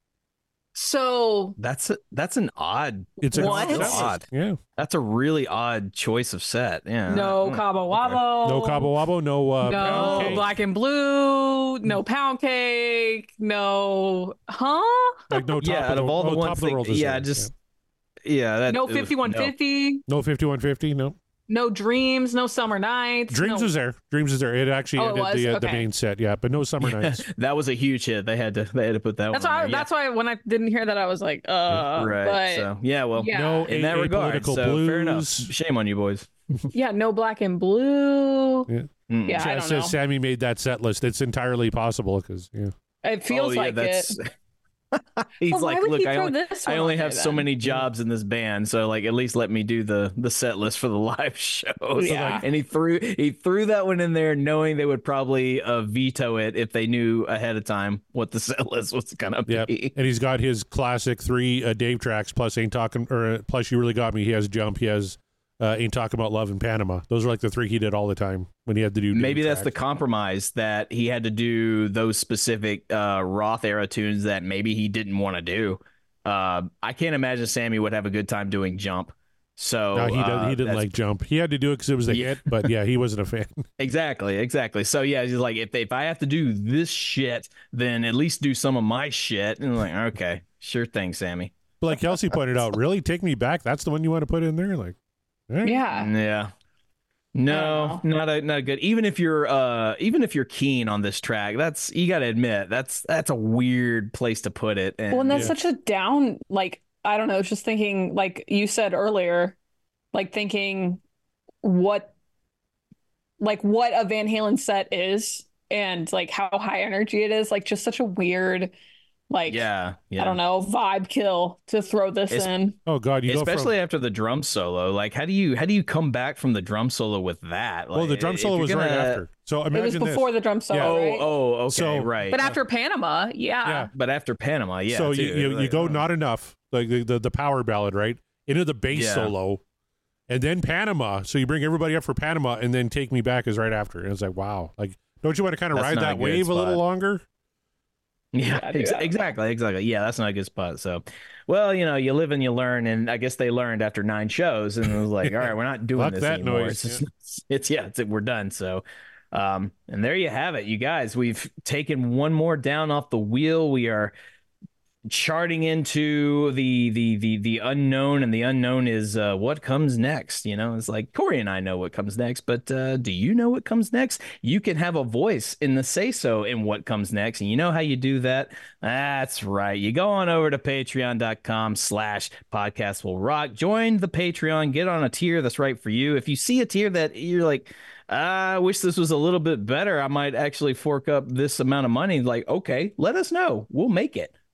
So That's a, that's an odd. It's a What? set That's list. odd. Yeah. That's a really odd choice of set. Yeah. no Cabo Wabo. No Cabo Wabo, no uh, No Pound Cake. Black and Blue. No Pound Cake. No, huh? Like no top Yeah, of out the, of all the oh, ones, top of the that- world is yeah, there. just yeah. That, No ugh, fifty-one fifty. no, no fifty-one fifty, no. No Dreams. No Summer Nights. Dreams no... was there. Dreams is there. It actually Oh, it ended was? the uh, the Okay. main set, yeah, but no Summer No. Nights. That was a huge hit. They had to they had to put that That's one. why. on there. That's why when I didn't hear that, I was like, uh. right. But So yeah, well, yeah. No in a- that regard, Apolitical so fair enough. Blues. Shame on you, boys. yeah, no Black and Blue. Yeah. Mm. Yeah, I Chad don't says know. Sammy made that set list. It's entirely possible because yeah. It feels Oh, yeah, like that's- it. He's Well, why like, would look, he I throw only, this I one only on have there so then?" many jobs in this band, so like at least let me do the the set list for the live shows. Yeah. And he threw he threw that one in there, knowing they would probably uh, veto it if they knew ahead of time what the set list was gonna Yeah, be. and he's got his classic three uh, Dave tracks plus Ain't Talking or uh, plus You Really Got Me. He has Jump. He has uh, Ain't Talking About Love in Panama. Those are like the three he did all the time when he had to do. Dave Maybe that's the tracks. compromise, that he had to do those specific uh, Roth era tunes that maybe he didn't want to do. Uh, I can't imagine Sammy would have a good time doing Jump. So No, he, did, uh, he didn't that's- like Jump. He had to do it because it was a Yeah. hit, but yeah, he wasn't a fan. Exactly, exactly. So yeah, he's like, if they, if I have to do this shit, then at least do some of my shit. And I'm like, okay, sure thing, Sammy. But like Kelsey pointed out, really Take Me Back. That's the one you want to put in there, like. all right. Yeah. Yeah. No, not a not a good. Even if you're uh even if you're keen on this track, that's you got to admit that's that's a weird place to put it. And Well, and that's Yeah. such a down, like, I don't know, just thinking, like you said earlier, like thinking what, like what a Van Halen set is and like how high energy it is, like just such a weird, like, yeah, yeah. I don't know, vibe kill to throw this It's- in. Oh God, you Especially go from after the drum solo. Like, how do you how do you come back from the drum solo with that? Like, well, the drum if solo you're was right gonna- after. So It was imagine before this. the drum solo, Yeah. Oh, right? oh, okay, So- right. But after Panama, yeah. Yeah. but after Panama, yeah. so too. you you, you Like, go oh. Not Enough, like the, the the power ballad, right, into the bass Yeah. solo, and then Panama. So you bring everybody up for Panama, and then Take Me Back is right after. And it's like, wow, like don't you want to kind of That's ride not a that good wave a little spot. longer? Yeah, Yeah, ex- dude. exactly, exactly. Yeah, that's not a good spot. So, well, you know, you live and you learn, and I guess they learned after nine shows, and it was like, all right, we're not doing Fuck this that anymore. noise, It's, just, it's yeah, it's we're done. So, um, and there you have it, you guys. We've taken one more down off the wheel. We are charting into the the the the unknown, and the unknown is uh, what comes next. You know, it's like Corey and I know what comes next, but uh, do you know what comes next? You can have a voice in the say so in what comes next, and you know how you do that. That's right. You go on over to patreon dot com slash podcast will rock. Join the Patreon. Get on a tier that's right for you. If you see a tier that you're like, I wish this was a little bit better, I might actually fork up this amount of money. Like, okay, let us know. We'll make it.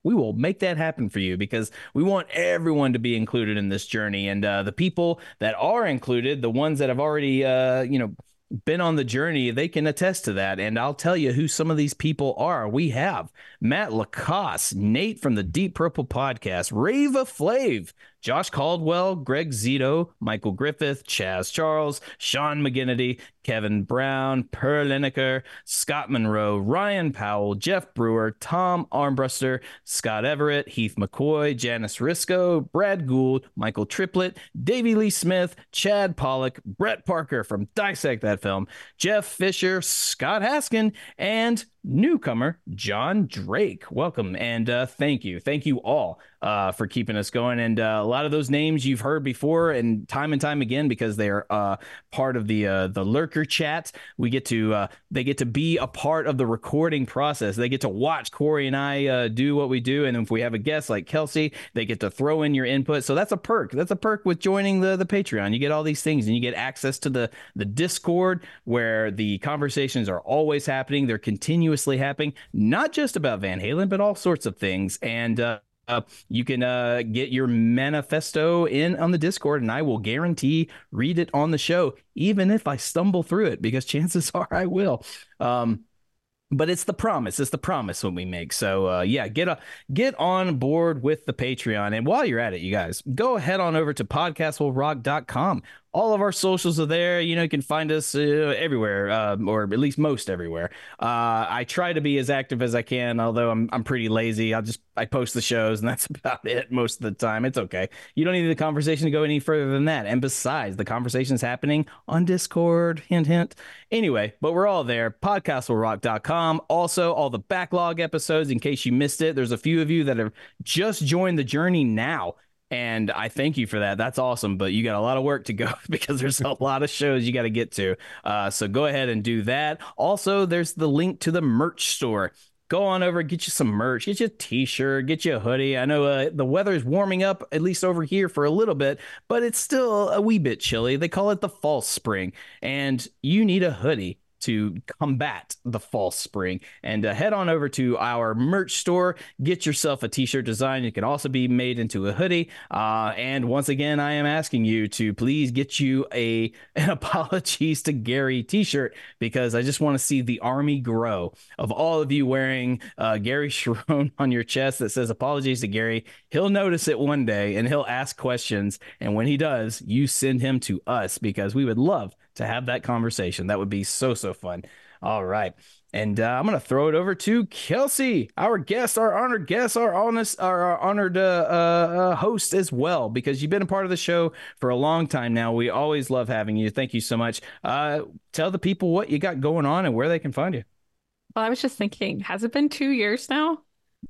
we will make that happen for you because we want everyone to be included in this journey. And uh, the people that are included, the ones that have already, uh, you know, been on the journey, they can attest to that. And I'll tell you who some of these people are. We have Matt Lacoste, Nate from the Deep Purple Podcast, Rava Flav, Josh Caldwell, Greg Zito, Michael Griffith, Chaz Charles, Sean McGinnity, Kevin Brown, Per Lineker, Scott Monroe, Ryan Powell, Jeff Brewer, Tom Armbruster, Scott Everett, Heath McCoy, Janice Risco, Brad Gould, Michael Triplett, Davey Lee Smith, Chad Pollock, Brett Parker from Dissect That Film, Jeff Fisher, Scott Haskin, and newcomer John Drake. Welcome and uh, thank you. Thank you all uh, for keeping us going. And uh, a lot of those names you've heard before and time and time again because they're uh, part of the uh, the lurker chat. We get to uh, they get to be a part of the recording process. They get to watch Corey and I uh, do what we do. And if we have a guest like Kelsey, they get to throw in your input. So that's a perk. That's a perk with joining the the Patreon. You get all these things and you get access to the the Discord where the conversations are always happening. They're continuous happening, not just about Van Halen, but all sorts of things. And uh, uh, you can uh, get your manifesto in on the Discord, and I will guarantee read it on the show, even if I stumble through it, because chances are I will. Um, But it's the promise. It's the promise when we make. So, uh, yeah, get a, get on board with the Patreon. And while you're at it, you guys, go ahead on over to podcast will rock dot com. All of our socials are there. You know, you can find us uh, everywhere, uh, or at least most everywhere. Uh, I try to be as active as I can, although I'm I'm pretty lazy. I'll just I post the shows, and that's about it most of the time. It's okay. You don't need the conversation to go any further than that. And besides, the conversation is happening on Discord. Hint, hint. Anyway, but we're all there. podcast will rock dot com. Also, all the backlog episodes, in case you missed it. There's a few of you that have just joined the journey now. And I thank you for that. That's awesome. But you got a lot of work to go because there's a lot of shows you got to get to. Uh, so go ahead and do that. Also, there's the link to the merch store. Go on over, get you some merch, get you a t-shirt, get you a hoodie. I know uh, the weather is warming up, at least over here for a little bit, but it's still a wee bit chilly. They call it the false spring, and you need a hoodie to combat the false spring. And uh, head on over to our merch store, get yourself a t-shirt design. It can also be made into a hoodie. Uh, and once again, I am asking you to please get you a an apologies to Gary t-shirt, because I just want to see the army grow of all of you wearing uh, Gary Cherone on your chest that says apologies to Gary. He'll notice it one day and he'll ask questions. And when he does, you send him to us, because we would love to have that conversation. That would be so, so fun. All right. And uh, I'm going to throw it over to Kelsey, our guest, our honored guest, our honest, our, our honored uh, uh, host as well, because you've been a part of the show for a long time now. We always love having you. Thank you so much. Uh, tell the people what you got going on and where they can find you. Well, I was just thinking, has it been two years now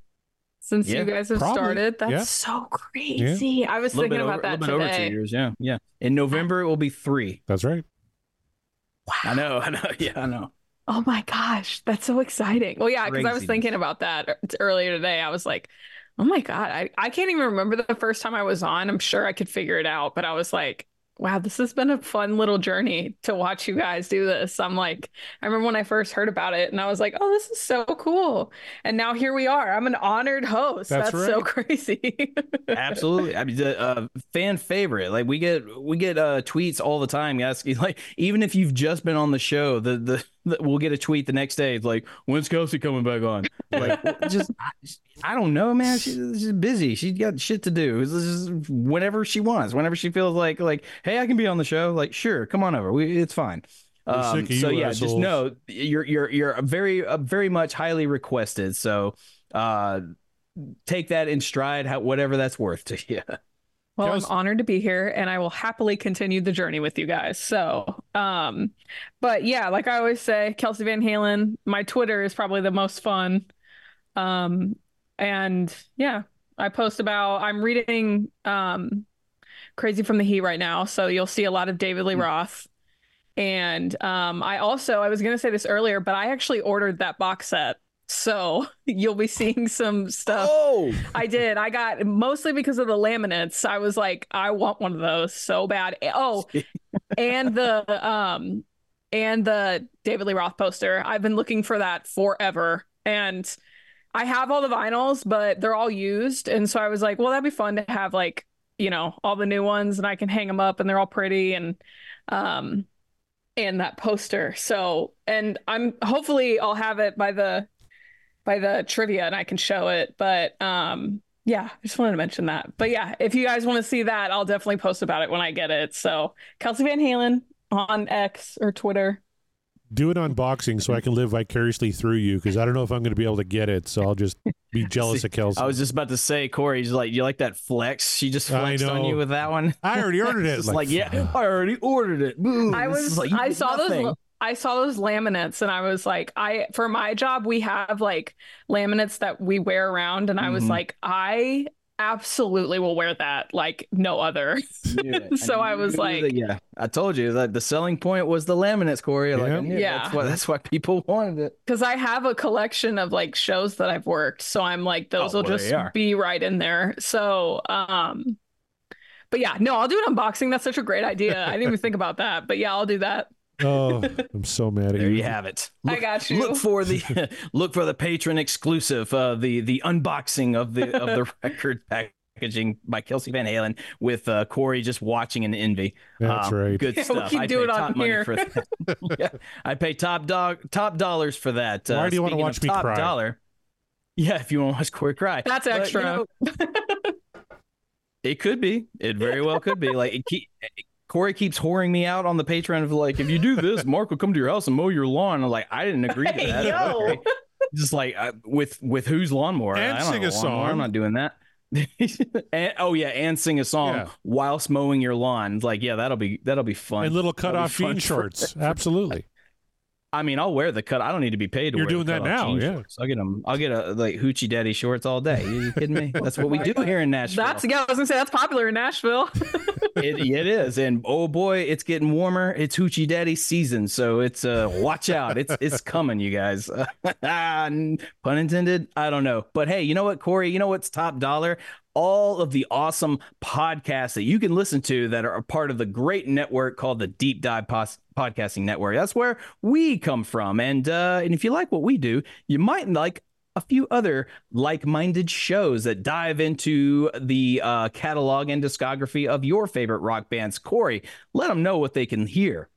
since Yeah, you guys have probably. started? That's Yeah. so crazy. I was A little thinking bit about over, that a little bit over today. two years. Yeah. Yeah. In November, it will be three. That's right. I know. I know. Yeah, I know. Oh my gosh, that's so exciting. Well, yeah, because I was Craziness. thinking about that er- earlier today. I was like, oh my God, I, I can't even remember the first time I was on. I'm sure I could figure it out, but I was like, wow, this has been a fun little journey to watch you guys do this. I'm like, I remember when I first heard about it and I was like, oh, this is so cool. And now here we are. I'm an honored host. That's That's, so right. crazy. Absolutely. I mean, the uh, fan favorite. Like we get we get uh, tweets all the time asking, like, even if you've just been on the show, the the, the we'll get a tweet the next day. It's like, when's Kelsey coming back on? Like, just I don't know, man. She's just busy. She's got shit to do. It's just whenever she wants, whenever she feels like like, hey, I can be on the show. Like, sure, come on over. We, it's fine. We're Um, sick of so you yeah, just assholes. know you're you're you're very uh, very much highly requested. So uh, take that in stride, how, whatever that's worth to you. Well, Kelsey- I'm honored to be here and I will happily continue the journey with you guys. So, um, but yeah, like I always say, Kelsey Van Halen, my Twitter is probably the most fun. Um, and yeah, I post about, I'm reading, um, Crazy from the Heat right now. So you'll see a lot of David Lee Roth. And, um, I also, I was going to say this earlier, but I actually ordered that box set. So you'll be seeing some stuff. Oh, I did. I got mostly because of the laminates. I was like, I want one of those so bad. Oh, and the um and the David Lee Roth poster. I've been looking for that forever. And I have all the vinyls, but they're all used. And so I was like, well, that'd be fun to have like, you know, all the new ones and I can hang them up and they're all pretty and, um, and that poster. So, and I'm hopefully I'll have it by the, by the trivia and I can show it. But, um, yeah, I just wanted to mention that. But yeah, if you guys want to see that, I'll definitely post about it when I get it. So Kelsey Van Halen on X or Twitter. Do an unboxing so I can live vicariously through you, because I don't know if I'm going to be able to get it. So I'll just be jealous See, of Kelsey. I was just about to say, Corey's like, you like that flex? She just flexed on you with that one. I already ordered it. It's like, like, yeah, I already ordered it. Boom. I was, like, I saw nothing. those. I saw those laminates and I was like, I, for my job, we have like laminates that we wear around. And I was Mhm. like, I absolutely will wear that like no other. Yeah, so I, I was like, that, yeah, I told you that the selling point was the laminates, Corey. Like, Yeah. I knew Yeah. that's why that's why people wanted it. because I have a collection of like shows that I've worked. So I'm like, those Oh, will well, just they are. be right in there. So, um, but yeah, no, I'll do an unboxing. That's such a great idea. I didn't even think about that. But yeah, I'll do that. Oh, I'm so mad at There you. you have it. I Look, got you. Look for the look for the patron exclusive, uh, the the unboxing of the of the record packaging by Kelsey Van Halen with uh, Corey just watching in envy. That's Um, right. Good Yeah, we stuff. can I do pay it on top money here. for that. Yeah, I pay top dog top dollars for that. Uh, Why do you wanna speaking watch of me top cry? Dollar. Yeah, if you want to watch Corey cry, That's But, you extra. know, it could be. It very well could be. Like it keep, Corey keeps whoring me out on the Patreon of like, if you do this, Mark will come to your house and mow your lawn. I'm like, I didn't agree to Hey, that. yo. Okay. Just like uh, with with whose lawnmower? And I don't sing have a lawnmower. song. I'm not doing that. and, oh yeah, and sing a song Yeah. whilst mowing your lawn. It's like, yeah, that'll be that'll be fun. And little That'll cut be off fun jean for- shorts. Absolutely. I mean, I'll wear the cut. I don't need to be paid to You're wear doing the that cut-off now, jean yeah. shorts. I'll get them. I'll get a like hoochie daddy shorts all day. You, you kidding me? That's what we do here in Nashville. That's yeah. I was gonna say that's popular in Nashville. it, it is, and oh boy, it's getting warmer. It's hoochie daddy season, so it's uh, watch out. It's it's coming, you guys. Pun intended. I don't know, but hey, you know what, Corey? You know what's top dollar? All of the awesome podcasts that you can listen to that are a part of the great network called the Deep Dive Pos- Podcasting Network. That's where we come from, and uh, and if you like what we do, you might like a few other like-minded shows that dive into the uh, catalog and discography of your favorite rock bands. Corey, let them know what they can hear.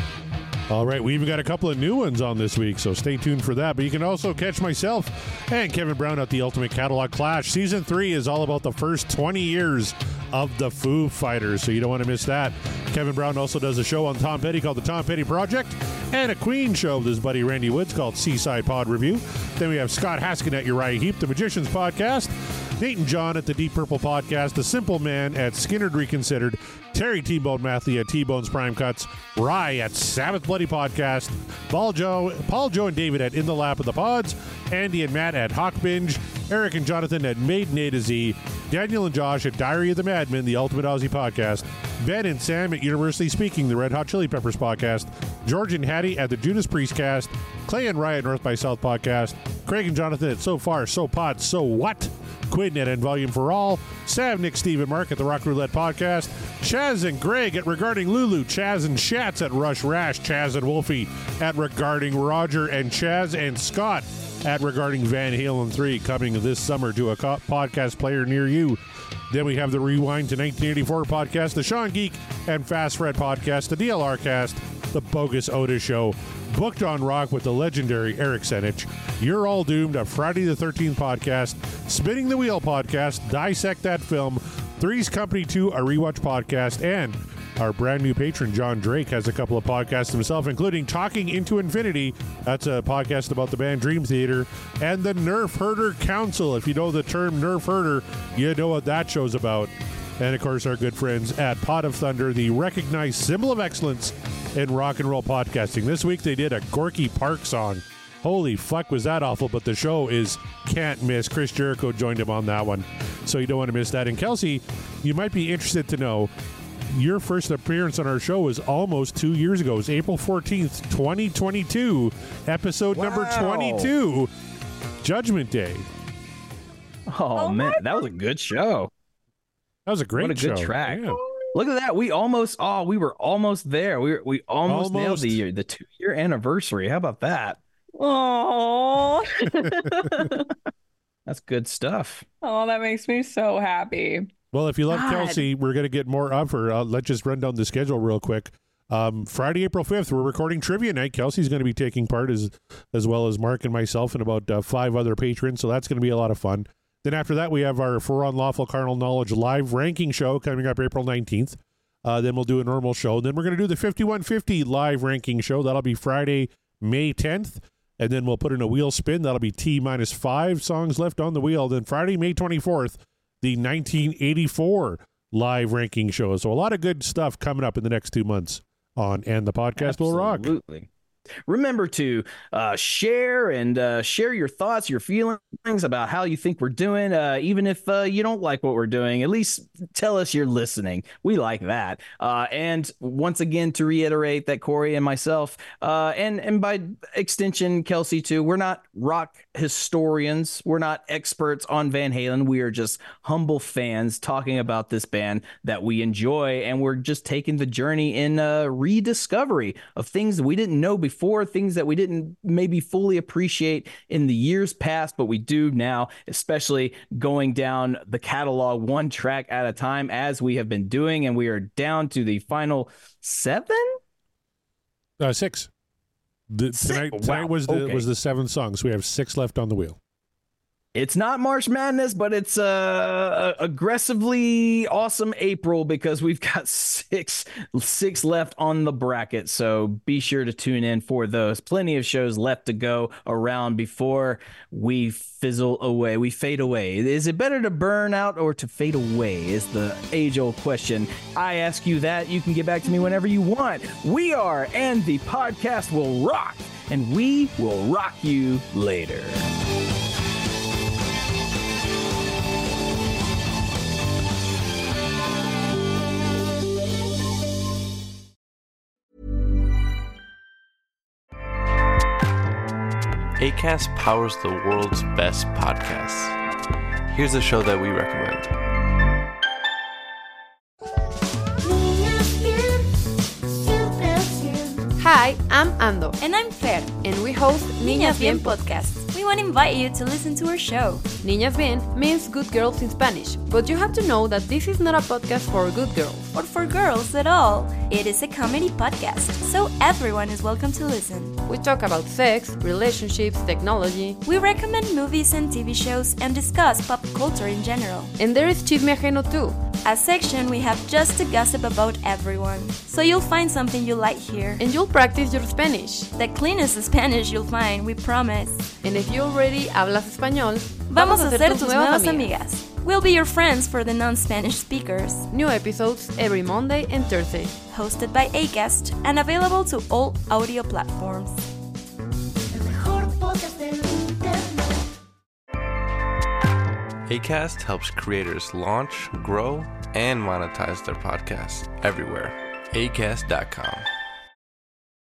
All right, we even got a couple of new ones on this week, so stay tuned for that. But you can also catch myself and Kevin Brown at the Ultimate Catalog Clash. Season three is all about the first twenty years of the Foo Fighters, so you don't want to miss that. Kevin Brown also does a show on Tom Petty called The Tom Petty Project, and a Queen show with his buddy Randy Woods called Seaside Pod Review. Then we have Scott Haskin at Uriah Heep, The Magicians Podcast, Nate and John at the Deep Purple Podcast, The Simple Man at Skinnerd Reconsidered, Terry T-Bone Mathley at T-Bone's Prime Cuts, Rye at Sabbath Bloody Podcast, Paul Joe, Paul Joe and David at In the Lap of the Pods, Andy and Matt at Hawk Binge, Eric and Jonathan at Maiden A to Z, Daniel and Josh at Diary of the Madman, the Ultimate Aussie Podcast, Ben and Sam at University Speaking, the Red Hot Chili Peppers Podcast, George and Hattie at the Judas Priest Cast, Clay and Ryan North by South Podcast, Craig and Jonathan at So Far, So Pod, So What, Quidnet and Volume for All, Sam, Nick, Steve, and Mark at the Rock Roulette Podcast, Chaz and Greg at Regarding Lulu, Chaz and Shats at Rush Rash, Chaz and Wolfie at Regarding Roger, and Chaz and Scott at Regarding Van Halen three, coming this summer to a co- podcast player near you. Then we have the Rewind to nineteen eighty-four podcast, the Sean Geek and Fast Fred podcast, the D L R cast, the Bogus Otis Show, Booked on Rock with the legendary Eric Senich, You're All Doomed, a Friday the thirteenth podcast, Spinning the Wheel podcast, Dissect That Film, Three's Company two, a rewatch podcast, and our brand new patron, John Drake, has a couple of podcasts himself, including Talking Into Infinity. That's a podcast about the band Dream Theater. And the Nerf Herder Council. If you know the term Nerf Herder, you know what that show's about. And, of course, our good friends at Pot of Thunder, the recognized symbol of excellence in rock and roll podcasting. This week they did a Gorky Park song. Holy fuck, was that awful, but the show is can't miss. Chris Jericho joined him on that one, so you don't want to miss that. And Kelsey, you might be interested to know, your first appearance on our show was almost two years ago. It was April fourteenth, twenty twenty-two, episode Wow. number twenty-two, Judgment Day. Oh, Oh man, my that was a good show. That was a great What a good show. track. Yeah. Look at that. We almost, oh, we were almost there. We were, we almost, nailed Almost. the year, the two year anniversary. How about that? Oh, That's good stuff. Oh, that makes me so happy. Well, if you love God. Kelsey, we're going to get more of her. Uh, let's just run down the schedule real quick. Um, Friday, April fifth, we're recording Trivia Night. Kelsey's going to be taking part as as well as Mark and myself and about uh, five other patrons, so that's going to be a lot of fun. Then after that, we have our For Unlawful Carnal Knowledge live ranking show coming up April nineteenth. Uh, then we'll do a normal show. Then we're going to do the fifty-one fifty live ranking show. That'll be Friday, May tenth. And then we'll put in a wheel spin. That'll be T minus five songs left on the wheel. Then Friday, May twenty-fourth, the nineteen eighty-four live ranking show. So a lot of good stuff coming up in the next two months on And the Podcast Will Rock. Absolutely. Remember to uh, share and uh, share your thoughts, your feelings about how you think we're doing. Uh, even if uh, you don't like what we're doing, at least tell us you're listening. We like that. Uh, and once again, to reiterate that Corey and myself, uh, and, and by extension, Kelsey too, we're not rock historians. We're not experts on Van Halen. We are just humble fans talking about this band that we enjoy. And we're just taking the journey in uh, rediscovery of things that we didn't know before. Four things that we didn't maybe fully appreciate in the years past, but we do now, especially going down the catalog one track at a time as we have been doing. And we are down to the final seven? Uh, six. The, Six? tonight Wow. tonight was the Okay. was the seventh song, so we have six left on the wheel. It's not March Madness, but it's uh, aggressively awesome April because we've got six six left on the bracket. So be sure to tune in for those. Plenty of shows left to go around before we fizzle away. We fade away. Is it better to burn out or to fade away is the age-old question. I ask you that. You can get back to me whenever you want. We are And the Podcast Will Rock, and we will rock you later. Acast powers the world's best podcasts. Here's a show that we recommend. Hi, I'm Ando. And I'm Fer. And we host Niñas Bien podcast. We want to invite you to listen to our show. Niñas Bien means good girls in Spanish, but you have to know that this is not a podcast for good girls. Or for girls at all. It is a comedy podcast, so everyone is welcome to listen. We talk about sex, relationships, technology. We recommend movies and T V shows and discuss pop culture in general. And there is Chisme Ajeno too. A section we have just to gossip about everyone. So you'll find something you like here. And you'll practice your Spanish. The cleanest Spanish you'll find, we promise. And if you already hablas español, vamos a ser tus nuevas amigas. We'll be your friends for the non-Spanish speakers. New episodes every Monday and Thursday. Hosted by Acast and available to all audio platforms. Acast helps creators launch, grow, and monetize their podcasts everywhere. acast dot com.